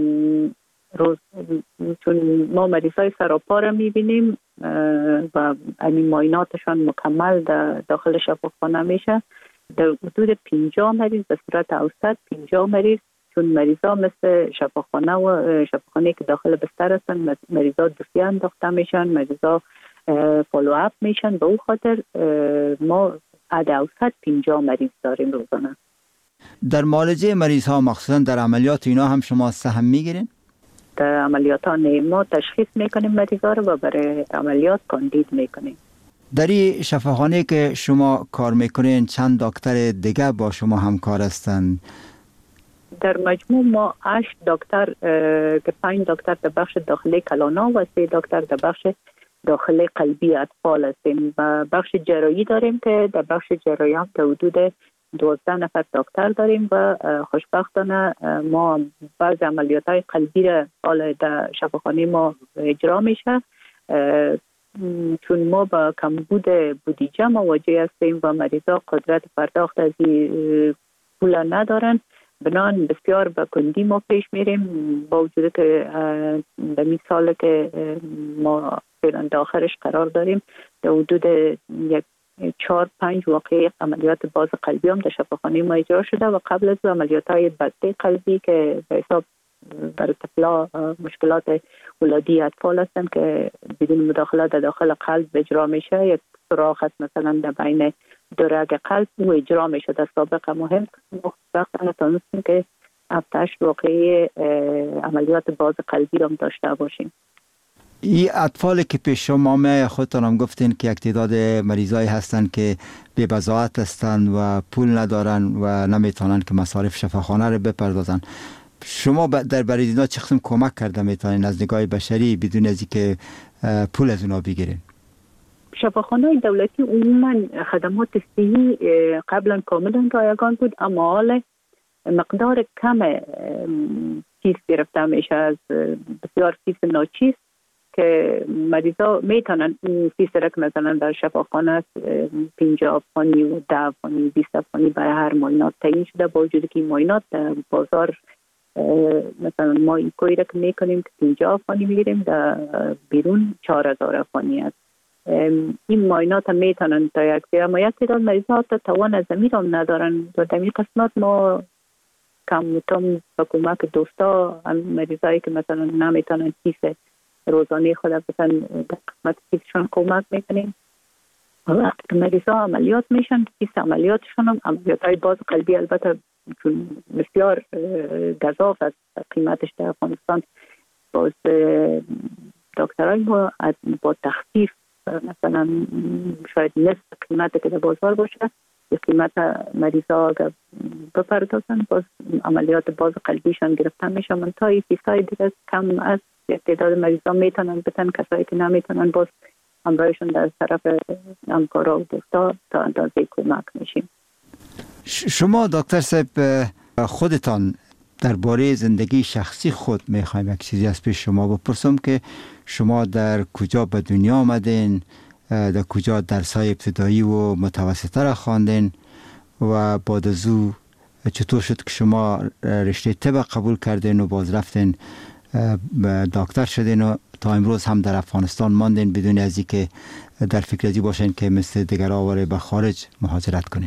چون ما مریضای سراپا را میبینیم و این معایناتشان مکمل در داخل شفاخانه میشه، در حدود 50 مریض به صورت اوسط 50 مریض، چون مریضا مثل شفاخانه و شفاخانه که داخل بستر هستن، مریضا دوسیه انداخته میشن، مریضا فالو اپ میشن. به او خاطر ما عد اوسط 50 مریض داریم روزانه. در معالجه مریض ها مخصوصا در عملیات اینا هم شما سهم میگیرین؟ در عملیات ها ما تشخیص میکنیم مریض ها رو و برای عملیات کاندید میکنیم. در این شفاخانه که شما کار میکنین چند دکتر دیگه با شما همکار هستند؟ در مجموع ما 8 دکتر که 5 دکتر در بخش داخلی کلانا و 3 دکتر در بخش داخلی قلبی اطفال هستیم و بخش جراحی داریم که در بخش جراحی هم تا حدود 12 نفر دکتر داریم و خوشبختانه ما بعض عملیات های قلبی را حالا در شفاخانه ما اجرا میشه، چون ما با کمبود بودجه مواجه هستیم و مریضا قدرت پرداخت از پول ندارن، بنان بسیار به کندی ما پیش میریم، با وجود که در این سال که ما فعلا داخلش قرار داریم در حدود 4-5 واقعه عملیات باز قلبی هم در شفاخانه ما اجرا شده و قبل از عملیات های بسته قلبی که به حساب برای طفلا مشکلات ولادی اطفال هستند که بدون مداخله در داخل قلب اجرا میشه. یک سوراخ هست مثلا در بین دو رگ قلب و اجرا میشه. در سابق مهم وقتا تونستیم که 7-8 واقعی عملیات باز قلبی را داشته باشیم. این اطفالی که پیش شما می خودتان هم گفتین که یک تعداد مریضایی هستند که بی بضاعت هستند و پول ندارن و نمیتونن که مصارف شفاخانه رو بپردازن. شما در برای اینا چه قسم کمک کرده میتونین از نگاه بشری بدون از اینکه پول از اونا بگیرین؟ شفاخانه دولتی عموما خدمات صحی قبلا کاملا رایگان بود، اما حال مقدار کم فیس گرفته میشه از بسیار فیس ناچیز که مریضا میتونن فیس رک مثلا در شفاخانه 50 افغانی و 10 افغانی 20 افغانی برای هر معاینات تعیین شده، با وجودی که معاینات در بازار مثلا ما این کوی رک میکنیم که 50 افغانی میگیریم، در بیرون 4000 افغانی است. این معاینات هم میتونن تا یک سری، اما یک تعداد مریضا تا توان از زمین هم ندارن. در این قسمت ما کم کم با کمک دوستا مریضایی که مثلا نمیتونن فیس روزانه خود بسن در قسمت فیسشون کمک میکنیم. وقتی که مریضا عملیات میشن فیس عملیاتشون هم عملیات های باز قلبی البته چون بسیار گزاف است قیمتش در افغانستان، باز دکترای ما با تخفیف مثلا شاید نصف قیمت که در بازار باشه به قیمت مریضا اگر بپردازن باز عملیات باز قلبیشان گرفتن میشه. من تا این فیسای دیگه کم از تعداد مریضا میتونن بتن، کسایی که نمیتونن باز همراهشون در طرف همکارا و دوستا تا اندازه کمک میشیم. شما دکتر صاحب خودتان درباره زندگی شخصی خود میخوایم یک چیزی از پیش شما بپرسم که شما در کجا به دنیا آمدین، در کجا درس‌های ابتدایی و متوسطه را خواندین و بعد از او چطور شد که شما رشته طب قبول کردین و باز رفتین دکتر شدین و تا امروز هم در افغانستان ماندین بدون از اینکه در فکر ازی باشین که مثل دیگرها واره به خارج مهاجرت کنین؟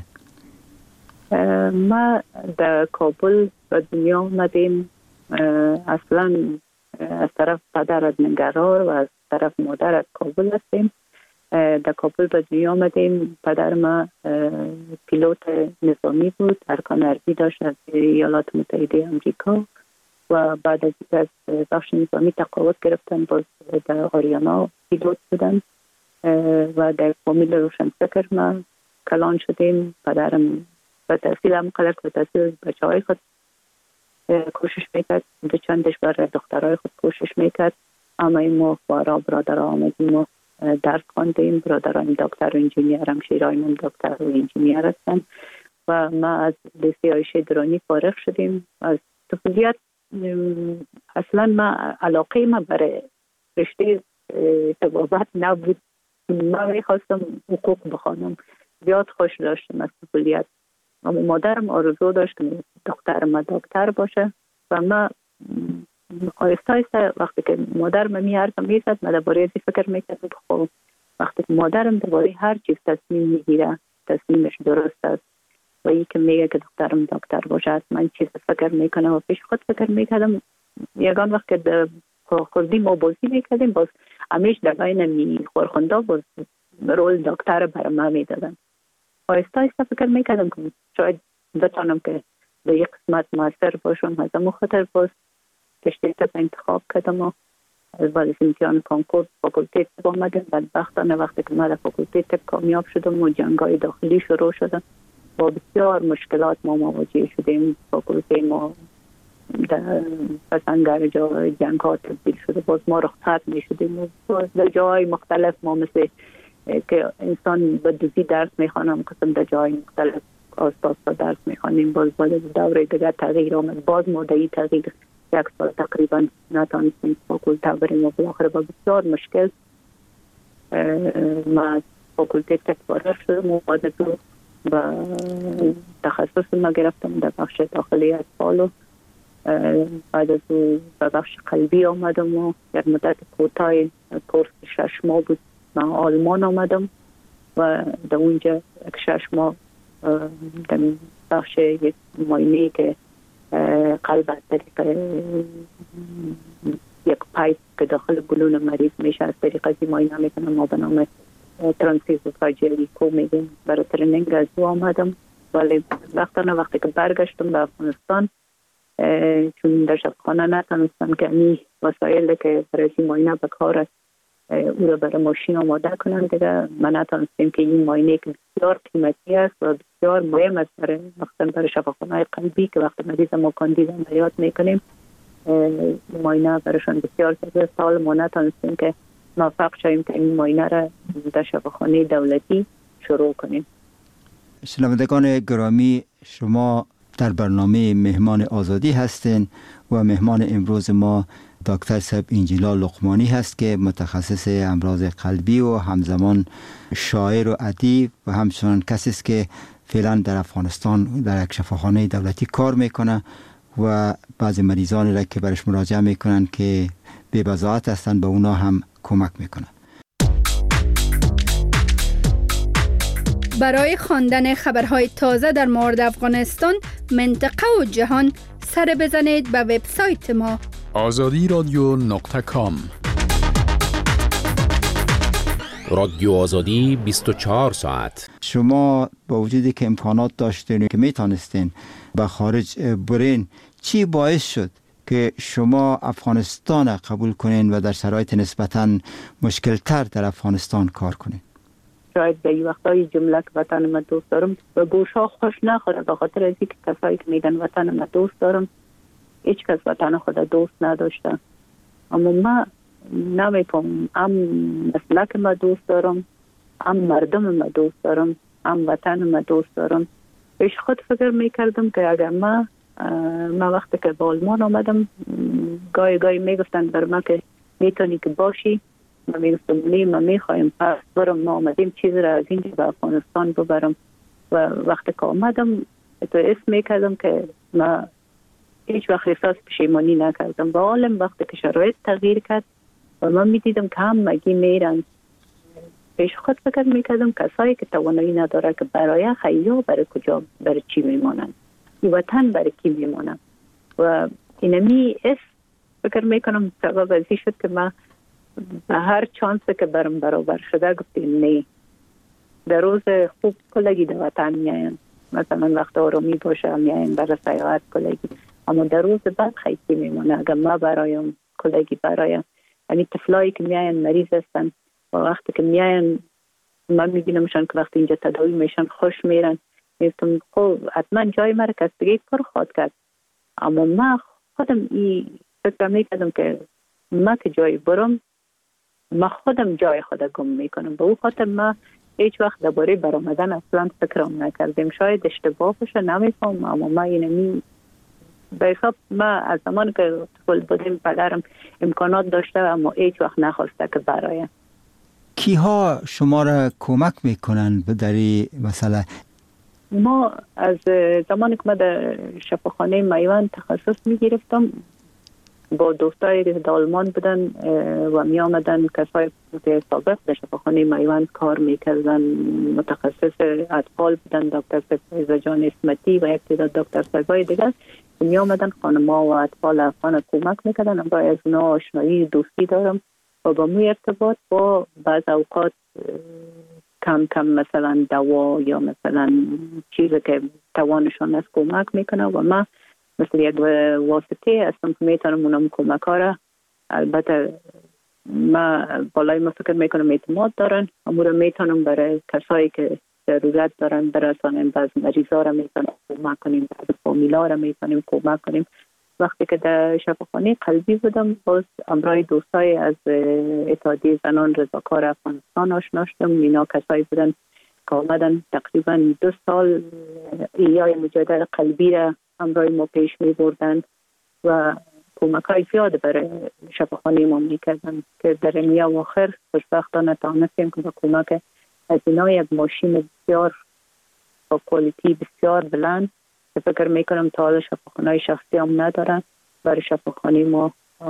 ما در کابل به دنیا آمدیم. اصلا از طرف پدر از ننگرهار و از طرف مادر از کابل هستیم. در کابل به دنیا آمدیم. پدر ما پیلوت نظامی بود، ارکان حربی داشت از ایالات متحده امریکا و بعد از اینکه از بخش نظامی تقاعد گرفتن باز در آریانا پیلوت بودن و در فامیل روشنفکر ما کلان شدیم. پدرم و تحصیل هم قلق و تحصیل بچه های خود کوشش میکرد، دو چندش برای دخترهای خود کوشش میکرد، اما این ما خوارا برادر آمدیم و درس خواندیم. برادران دکتر و انجینیر هم شیرایمون دکتر و انجینیر هستن و ما از لیسه عایشه درانی فارغ شدیم. از طفولیت اصلا ما علاقه ما برای رشته طبابت نبود. ما میخواستم حقوق بخوانم، زیاد خوش داشتم از طفولیت، اما مادرم آرزو داشت که دختر ما دکتر باشه و ما آیسته آیسته وقتی که مادرم میارزم میزد من درباره ازی فکر میکردم که خب وقتی که مادرم درباره هر چیز تصمیم میگیره تصمیمش درست است و یکی که میگه که دخترم دکتر باشه من چیز فکر میکنم و پیش خود فکر میکردم. یگان وقت که خوردیم ما بازی میکردیم باز همیش در بین خورخونده باز رول دکتر برای ما میدادن. آیسته آیسته فکر میکردم که شاید بتانم که در یک قسمت موثر باشم. از امو خاطر باز رشته طب انتخاب کردم و بعد از امتحان کنکور فاکولته طب آمدم. بدبختانه وقتی که من در فاکولته طب کامیاب شدم و جنگ‌های داخلی شروع شدن با بسیار مشکلات ما مواجه شدیم. فاکولته ما در پسنگر جای جنگ‌ها تبدیل شده، باز ما رخصت می‌شدیم و در جای مختلف ما مثل که انسان به دوزی درس میخوانم قسم در جای مختلف آساس درس میخوانیم. باز دوره دیگر تغییر آمد، باز مدعی تغییر 1 سال تقریبا نتانستیم فاکولته بریم و بالاخره با بسیار مشکل ما از فاکولته طب فارغ شدم و بعد از او و تخصص ما گرفتم در بخش داخلی اطفال و بعد از او به بخش قلبی آمدم و یک مدت کوتاه کورس 6 ماه بود من آلمان آمدم و در اونجا 6 ماه در بخش یک معاینه که قلب از طریق یک پایپ که داخل بلون مریض میشه از طریق از معاینه میکنم. ما به نام ترانسفیوژن کو میگیم. برای ترنینگ از او آمدم، ولی وقتی که برگشتم به افغانستان چون در شفاخانه نتونستم که این وسایل که برای معاینه به کار است او را برای ماشین آماده کنم دیگه. من نتونستیم که این معاینه که بسیار قیمتی است و بسیار مهم است برای شفاخانه قلبی که وقتی مریض ما کاندید عملیات میکنیم معاینه برایشان بسیار سخت. سال ما نتونستیم که موفق شویم که این معاینه را در شفاخانه دولتی شروع کنیم. شنوندگان گرامی، شما در برنامه مهمان آزادی هستین و مهمان امروز ما دکتر صاحب انجیلا لقمانی هست که متخصص امراض قلبی و همزمان شاعر و ادیب و همچنان کسی است که فعلا در افغانستان در یک شفاخانه دولتی کار میکنه و بعضی مریضانی را که برش مراجعه میکنن که بی بضاعت هستن به اونا هم کمک میکنه. برای خواندن خبرهای تازه در مورد افغانستان، منطقه و جهان سر بزنید به وبسایت ما azadiradyo.com. رادیو آزادی 24 ساعت. شما با وجودی که امکانات داشتین که میتونستین به خارج برین، چی باعث شد که شما افغانستان قبول کنین و در شرایط نسبتاً مشکلتر در افغانستان کار کنین؟ شاید به این وقتای جمله که وطن ما دوست دارم و گوشا خوش نخوره، به خاطر از اینکه کسایی که میگن وطن ما دوست دارم هیچ کس وطن خود دوست نداشته. اما ما نمیفهم، هم مسلک ما دوست دارم، هم مردم ما دوست دارم، هم وطن ما دوست دارم. پیش خود فکر میکردم که اگر ما وقتی که به آلمان آمدم گاهی میگفتن بر ما که میتونی که باشی، ما میگفتم نه، ما میخوایم پس برم، ما آمدیم چیز را از اینجا به افغانستان ببرم. و وقتی که آمدم تو اسم میکردم که ما هیچ وقت احساس پشیمانی نکردم. با عالم وقتی که شرایط تغییر کرد و من میدیدم که هم مگی میرن، پیش خود فکر میکردم کسایی که توانایی نداره که برای خیلی برای کجا برای چی میمانن، وطن برای کی میمانن. و اینمی فکر میکنم سبب ازی شد که ما به هر چانس که برم برابر شده گفتیم نه. در روز خوب کلگی در وطن میاین، مثلا وقت آرامی باشه میاین برای سیاحت کلگی، اما در روز بعد خیلی میمونه. اگر ما برایم کلگی برایم، یعنی طفلایی که میاین مریض هستن و وقتی که میاین من میبینمشان که وقتی اینجا تداوی میشن خوش میرن، میگم خب حتما جای مرا کسبگی پر خواهد کرد. اما ما خودم این فکر میکردم که ما که جای برم ما خودم جای خودم گم میکنم. به او خاطر ما هیچ وقت درباره برآمدن اصلا فکرم نکردیم. شاید اشتباه باشه نمیفهم، اما ما اینمی به حساب ما از زمان که طفل بودیم پدرم امکانات داشته اما هیچ وقت نخواسته که برایم. کیها شما را کمک میکنن در این مسئله؟ ما از زمانی که ما در شفاخانه میوان تخصص میگرفتم با دوستایی که در آلمان بودن و می آمدن کسایی که سابق در شفاخانه میوان کار میکردن، متخصص اطفال بودن، دکتر فیضا جان اسمتی و یک تعداد دکتر صاحبای دیگر می آمدن خانم‌ها و اطفال افغان کمک میکردن. برای از اونا آشنایی دوستی دارم و با مو ارتباط با بعض اوقات کم مثلا دوا یا مثلا چیزی که توانشان از کمک میکنه و ما مثل یک واسطه هستم که میتونم اونم کمک ها را، البته ما بالای ما فکر میکنم اعتماد دارن، اما را میتونم برای کسایی که ضرورت دارن برسانیم. بعض مریضا را میتونم کمک کنیم، بعض فامیلا را میتونیم کمک کنیم. وقتی که در شفاخانه قلبی بودم باز امرای دوستای از اتحادیه زنان رضاکار افغانستان آشنا شدم. اینا کسایی بودن که آمدن تقریبا 2 سال ایای مجادل قلبی را امرای ما پیش می بردن و کمک های زیاد برای شفاخانه ما می کردن که در این آخر خوشبختانه تانستیم که با کمک از اینا یک ماشین بسیار با کوالیتی بسیار بلند که فکر میکنم تا حالا شفاخانه شخصی هم ندارن برای شفاخانه ما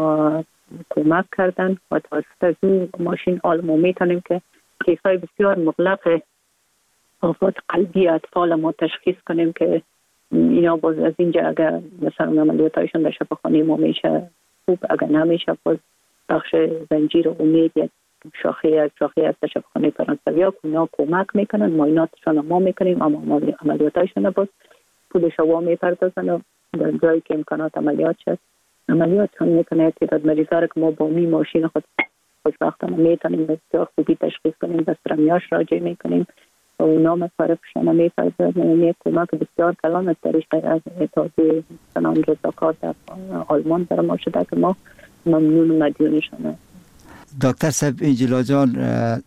کمک کردن و توسط از این ماشین ما میتونیم که کیسای بسیار مغلق آفات قلبی اطفال ما تشخیص کنیم که اینا باز از اینجا اگر مثلا عملیاتایشون در شفاخانه ما میشه خوب، اگر نمیشه باز بخش زنجیر امید یک شاخه از شفاخانه فرانسویا که اونا کمک میکنن، معایناتشون ما میکنیم، اما عملیاتایشون باز پولش وا میپردازن و در جایی که امکانات عملیات شد عملیاتشون میکنه. تعداد مریضا رو که ما با ماشین خود خوشبختانه میتونیم بسیار خوبی تشخیص کنیم، بسترمیاش راجع میکنیم و اونا مصارفشون میپردازن. یک کمک بسیار کلان از طریق از اتحادیه زنان رضاکار در آلمان در ما شده که ما ممنون و مدیونشانه. دکتر صاحب انجلا جان،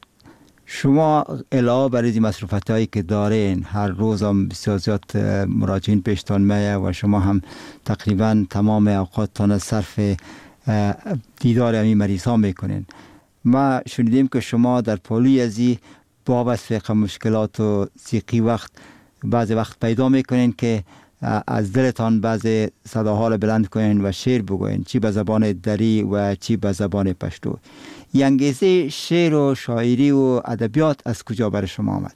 شما علاوه بر این مصروفات هایی که دارین، هر روز هم بسیار زیاد مراجعین پیشتان میه و شما هم تقریبا تمام اوقاتتان صرف دیدار همین مریض ها میکنین. ما شنیدیم که شما در پالوی ازی با وصف مشکلات و ضیقی وقت بعضی وقت پیدا میکنین که از دلتان بعضی صداها رو بلند کنین و شعر بگوین، چی به زبان دری و چی به زبان پشتو. این انگیزه شعر و شاعری و ادبیات از کجا برای شما آمد؟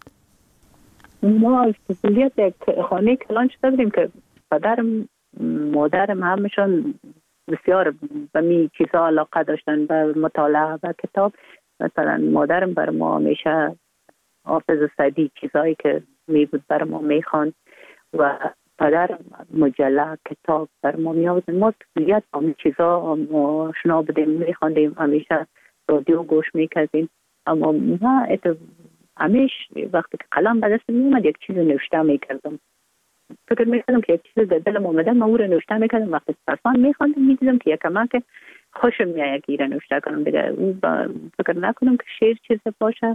ما از کلیت یک خانه کلان شده بودیم که پدرم مادرم همشون بسیار به می چیزا علاقه داشتن، به مطالعه و کتاب. مثلا مادرم بر ما همیشه حافظ سعدی چیزایی که می بود بر ما می خواند و پدر مجله کتاب بر ما می آورد. ما کلیت همین چیزا آشنا بودیم، می خواندیم، همیشه رادیو گوش می کردیم. اما ما همیشه وقتی که قلم به دست می اومد یک چیز نوشته می کردم. فکر می کردم که یک چیز در دلم اومده، ما او رو نوشته می کردم. وقتی صرفان می خواندم می دیدم که یکم که خوشم میاد که ایران نوشته کنم. دیگه فکر نکنم که شعر چیز باشه.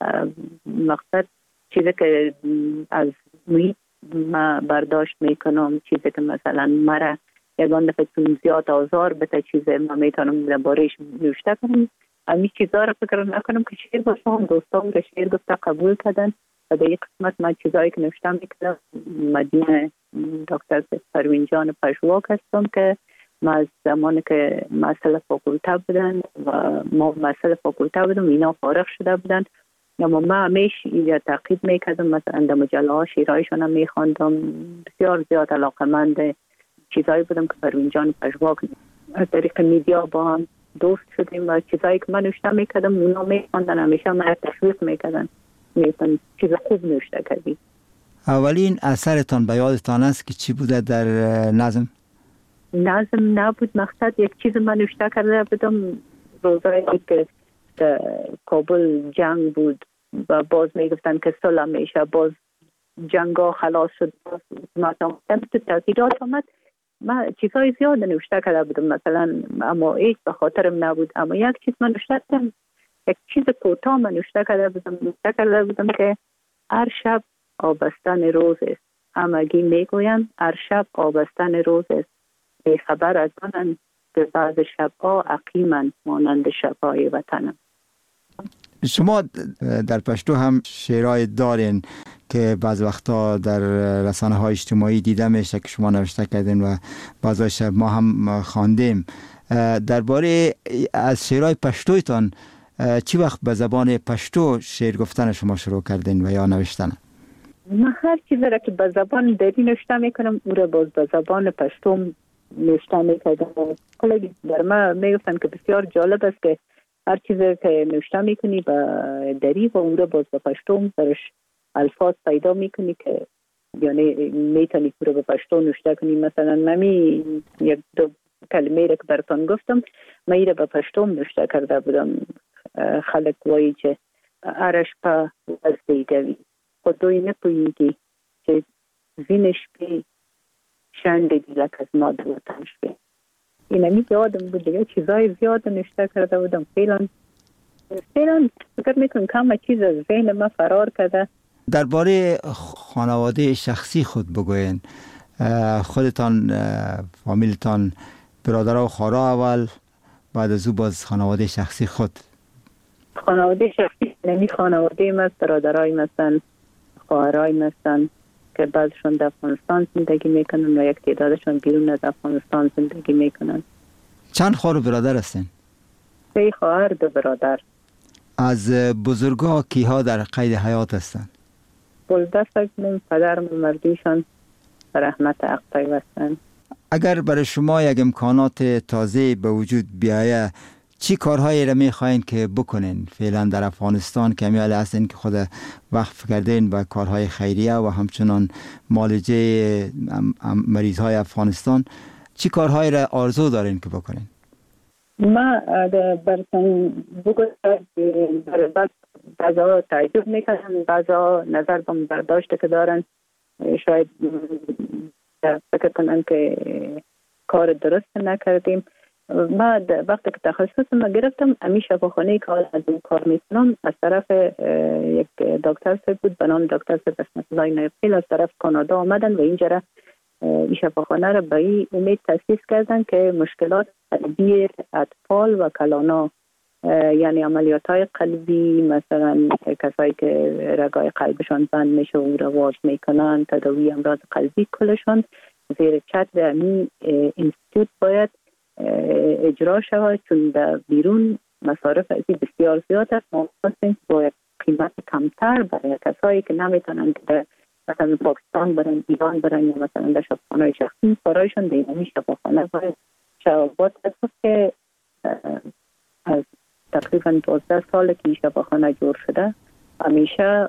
مقصد چیزی که از محیط ما برداشت میکنم، چیزی که مثلا مرا یگان دفعه چون زیاد آزار بده، چیزی ما میتونم درباره‌اش نوشته کنم. همین چیزا رو فکر نکنم که شعر باشه. هم دوستان رو شعر گفته قبول کردن و در یک قسمت من چیزایی که نوشته میکردم مدینه دکتر پروین جان پژواک هستم که ما از زمانی که مسئله فاکولته بودن و ما مسئله فاکولته بودم اینا فارغ شده بودن، اما ما همیشه اینجا تعقیب میکردم. مثلا در مجله ها شیرهایشون هم میخواندم. بسیار زیاد علاقمند چیزایی بودم که پروین جان پژواک از طریق میدیا با هم دوست شدیم و چیزایی که من نوشته میکردم اونا میخواندن، همیشه من تشویق میکردن، میگفتن چیز خوب نوشته کردی. اولین اثرتان به یادتان است که چی بوده در نظم؟ نظم نبود، مقصد یک چیز من نوشته کرده بودم روزایی که کابل جنگ بود و باز میگفتن که صلح میشه، باز جنگا خلاص شد، باز تو تغییرات آمد. من چیزای زیاد نوشته کرده بودم مثلا، اما هیچ به خاطرم نبود. اما یک چیز من نوشته کردم، یک چیز کوتاه من نوشته کرده بودم که هر شب آبستن روز است. همگی میگویند هر شب آبستن روز است. خبر از آنند که بعض شبها عقیمند مانند شبهای وطنم. شما در پشتو هم شعرهای دارین که بعض وقتا در رسانه های اجتماعی دیده میشه که شما نوشته کردین و بعضایش ما هم خواندیم. درباره از شعرهای پشتویتان چی وقت به زبان پشتو شعر گفتن شما شروع کردین و یا نوشتن؟ من هر چیزی را که به زبان دری نوشته میکنم او را باز به زبان پشتو نوشته میکردم. کلی در ما میگفتن که بسیار جالب است که هر چیزی که نوشته میکنی به دری و او را باز به پشتو درش الفاظ پیدا میکنی که یعنی میتونی او را به پشتو نوشته کنی. مثلا نمی یک دو کلمه را که براتون گفتم من ای را به پشتو نوشته کرده بودم. خلق وایی که ارش پا از دیگوی خودوی نپوییگی که زینش بی شنده دیلک از مادر وطنش بی. این همی یادم بود دیگه چیزای زیاد نوشته کرده بودم. فعلا فکر میکنم کم چیز از ذهن ما فرار کرده. درباره خانواده شخصی خود بگوین. خودتان، فامیلتان، برادرها و خواهرها اول، بعد از او باز خانواده شخصی خود. خانواده شخصی نمی خانواده ما برادرای مثلا خواهرای مثلا که بعضشون در افغانستان زندگی میکنن و یک تعدادشون بیرون از افغانستان زندگی میکنن. چند خواهر و برادر هستین؟ 3 خواهر 2 برادر. از بزرگا کیها در قید حیات هستن؟ بلده سکنم پدرم و مردیشان به رحمت حق پیوستند. اگر برای شما یک امکانات تازه به وجود بیایه، چی کارهایی را میخواین که بکنین فعلا در افغانستان که همیال هستین که خود وقف کردین به کارهای خیریه و همچنان معالجه مریض های افغانستان، چی کارهایی را آرزو دارین که بکنین؟ ما براتون بگویم بعضا تعجب میکنن، بعضا نظر به برداشت که دارن، شاید فکر کنن که کار درست نکردیم. ما وقتی که تخصص ما گرفتم امی شفاخانه که از این کار میکنم از طرف یک دکتر صاحب بود به نام دکتر صاحب اسمت الله نایبخیل از طرف کانادا آمدن و اینجا این شفاخانه را به این امید تاسیس کردن که مشکلات قلبی اطفال و کلانا، یعنی عملیات های قلبی، مثلا کسایی که رگای قلبشان بند میشه و را باز میکنن، تداوی امراض قلبی کلشان زیر چتر این اینستیتوت باید اجرا شود، چون در بیرون مصارف ازی بسیار زیاد است. ما خواستیم با قیمت کمتر برای کسایی که نمیتونن که مثلا پاکستان برن، ایران برن یا مثلا در شفاخانه شخصی برایشان دیدنی شفاخانه باید شعبات است که از تقریبا 12 سال که این شفاخانه جور شده همیشه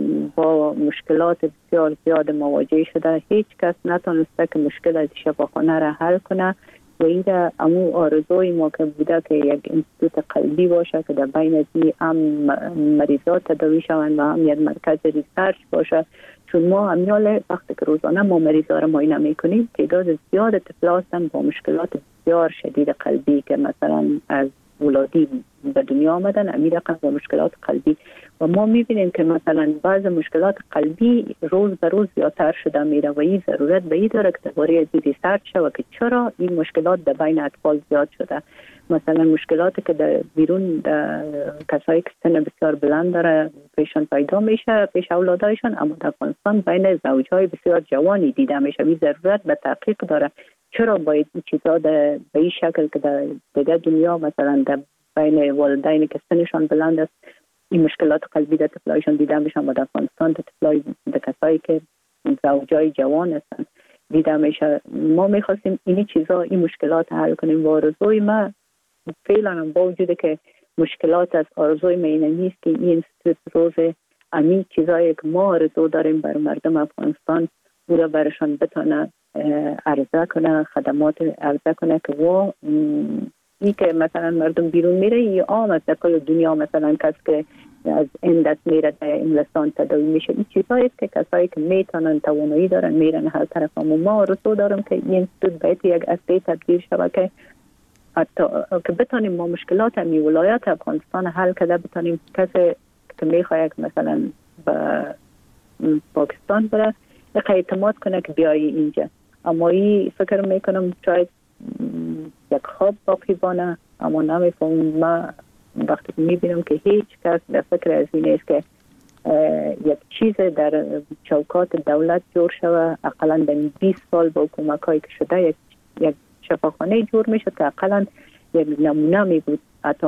با مشکلات بسیار زیاد مواجه شده. هیچ کس نتونسته که مشکل از شفاخانه را حل کنه و این امو آرزوی ما که بوده که یک اینستیتوت قلبی باشه که در بین دی هم مریضات تداوی شوند و هم یک مرکز ریسرچ باشه، چون ما همیال وقتی که روزانه ما مریضا را معاینه میکنیم تعداد زیاد طفلا هستن با مشکلات بسیار شدید قلبی که مثلا از ولادی به دنیا آمدن، امیر رقم با مشکلات قلبی و ما میبینیم که مثلا بعض مشکلات قلبی روز به روز زیادتر شده میره و این ضرورت به این داره که درباره از ریسرچ شود که چرا این مشکلات در بین اطفال زیاد شده. مثلا مشکلاتی که در بیرون کسایی که سن بسیار بلند داره پیشان پیدا میشه پیش اولادایشان، اما در افغانستان بین زوجهای بسیار جوانی دیده میشه. این ضرورت به تحقیق داره چرا باید این چیزا به این شکل که در دیگه دنیا مثلا در بین والدینی که سنشان بلند است این مشکلات قلبی در طفلایشان دیده میشن و در افغانستان در کسایی که زوجای جوان هستن دیده میشه. ما میخواستیم این چیزا این مشکلات حل کنیم و آرزوی ما فعلا با وجود که مشکلات از آرزوی ما اینه نیست که این اینستیتوت روز امی چیزایی که ما آرزو داریم بر مردم افغانستان او را برشان بتونه عرضه کنه، خدمات عرضه کنه که و این که مثلا مردم بیرون میره یا عام از کل دنیا مثلا کس که از این دست میره در انگلستان تداوی میشه، این چیزایی که کسایی که میتونن توانایی دارن میرن هر طرف. اما ما رسو دارم که این اینستیتوت باید یک اصلی تبدیل شود که حتی که بتانیم ما مشکلات همی ولایت افغانستان حل کرده، بتانیم کسی که میخواه مثلا به پاکستان بره اعتماد کنه که بیایی اینجا. اما این فکر میکنم شاید یک خواب باقی بانه، اما نمیفهم. ما وقتی میبینم که هیچ کس در فکر از این است که یک چیز در چوکات دولت جور شوه، اقلا در 20 سال با حکومت هایی که شده یک شفاخانه جور میشد که اقلا یک نمونه می بود، حتی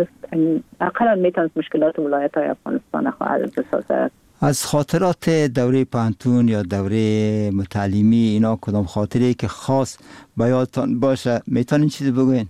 اقلا میتونست مشکلات ولایت های افغانستان حل بسازه. از خاطرات دوره پانتون یا دوره متعلیمی اینا کدام خاطره که خاص به یادتان باشه میتونین چیزی بگوین؟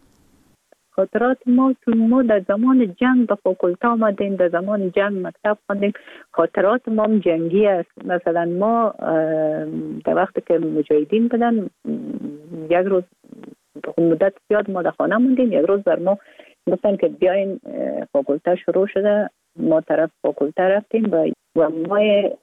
خاطرات ما چون ما در زمان جنگ به فاکولته آمدیم، در زمان جنگ مکتب خوندیم، خاطرات ما هم جنگی است. مثلا ما در وقتی که مجاهدین بدن یک روز مدت زیاد ما در خانه موندیم، یک روز بر ما گفتن که بیاین فاکولته شروع شده، ما طرف فاکولته رفتیم و ما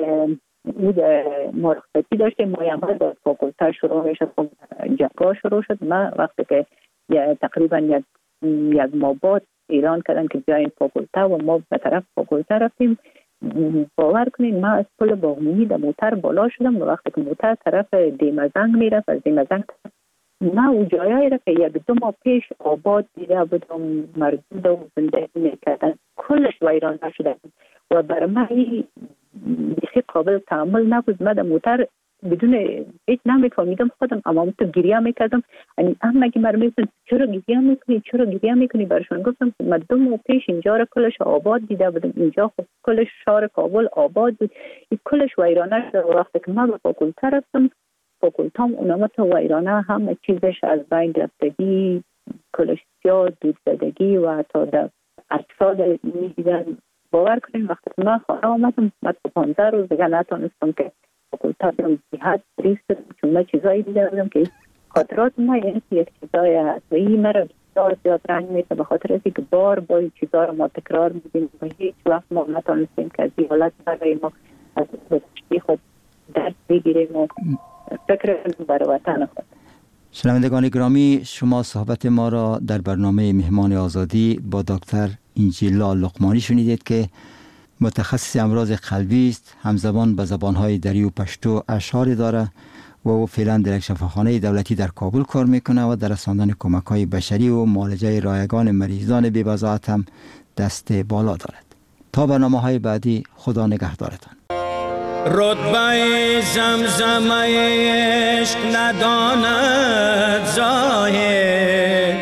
مرخصتی داشتیم، ما یه در فاکولته شروع میشد، جنگا شروع شد. ما وقتی که تقریبا یک ماه بعد اعلان کردن که بیاین فاکولته و ما به طرف فاکولته رفتیم، باور کنین ما از پل باغنومی در موتر بالا شدم و وقتی که موتر طرف دیمزنگ میرفت، از دیمزنگ ما او جایایی را که یک دو ماه پیش آباد دیده بودم مردود و زندگی میکردن کلش ویران شده و برای من بیخی قابل تعامل نبود. من در موتر بدون هیچ نمیفهمیدم خودم، اما تو گریه میکردم. یعنی مگه مرا میگفتن چرا گریه میکنی برشون گفتم من 2 ماه پیش اینجا را کلش آباد دیده بودم، اینجا خب کلش شهر کابل آباد بود، این کلش ویرانه شده. و وقتی که من به فاکولته رفتم فاکولتام اونامت و ایرانه همه چیزش از بین رفتگی، کلشتیا، دودزدگی و حتی در اقتصاد میدیدن. باور کنیم وقتی من خانه آمدم 15 روز دیگه نتانستم که فاکولتام جهت ریست، چون من چیزایی دیدم که خاطرات ما یعنی یک چیزایی هست و این مرا بسیار زیاد رنج میده، به خاطر اینکه بار با این چیزا رو ما تکرار میدیم و هیچ وقت ما نتانستیم که از این حالت برای ما از گذشته خود درس بگیریم و فکر برای وطن خود. شنوندگان گرامی، شما صحبت ما را در برنامه مهمان آزادی با دکتر انجیلا لقمانی شنیدید که متخصص امراض قلبی است، همزبان به زبانهای دری و پشتو اشعار داره و او فعلا در یک شفاخانه دولتی در کابل کار میکنه و در رساندن کمک‌های بشری و معالجه رایگان مریضان بی‌وضاحت هم دست بالا دارد. تا برنامه‌های بعدی، خدا نگهدارتان. رتبه زمزمه عشق نداند زاهد،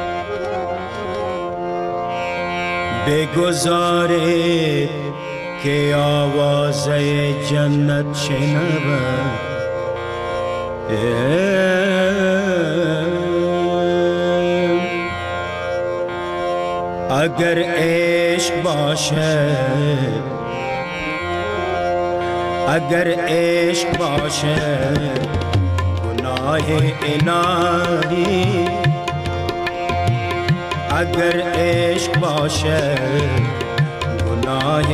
بگذارید که آواز جنت شنود. اگر عشق باشه، اگر عشق باشه گناه الهی، اگر عشق باشه گناه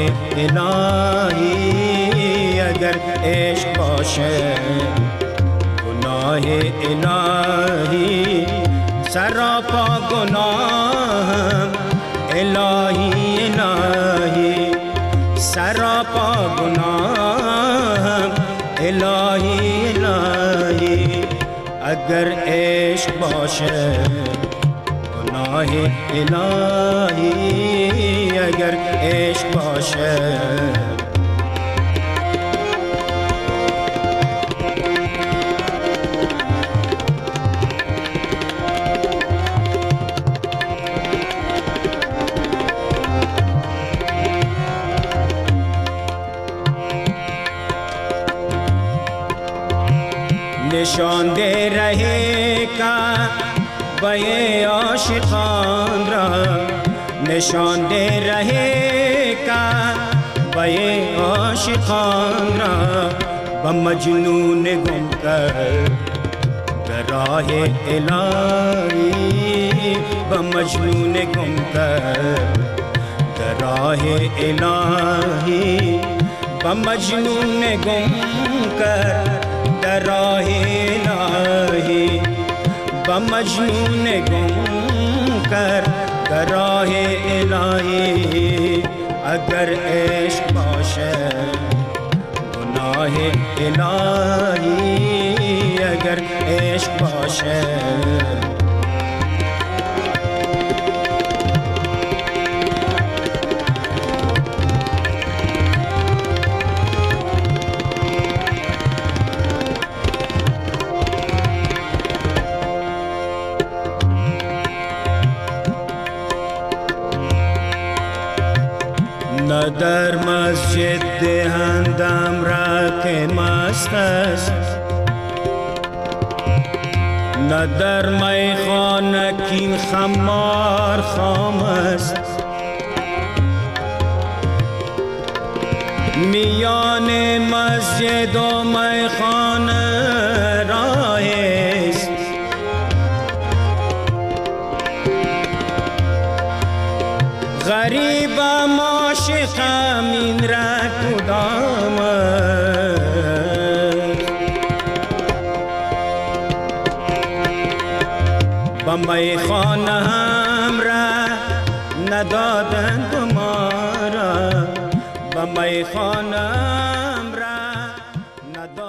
الهی، اگر عشق باشه گناه الهی، سراپا گناه الهی الهی، سراپا گناه الهی الهی، اگر عشق باشه گناه الهی، اگر عشق باشه. نشان دے رہے کا بے عاشقان را، نشان دے رہے کا بے عاشقان را، بمجنون گم کر راہ الہی، بمجنون گم کر راہ الہی، بمجنون گم کر راہ الہی، بمجنون گم کر راہ الہی، اگر عشق باشه گناہ الہی، اگر عشق باشه. نه در مسجد دهندم را که مست است، نه در میخانه کین خمار خام است، میان مسجد و میخانه راه است، غریبم عاشقم این را کدام با میخانه هم را ندادند ما را، با میخانه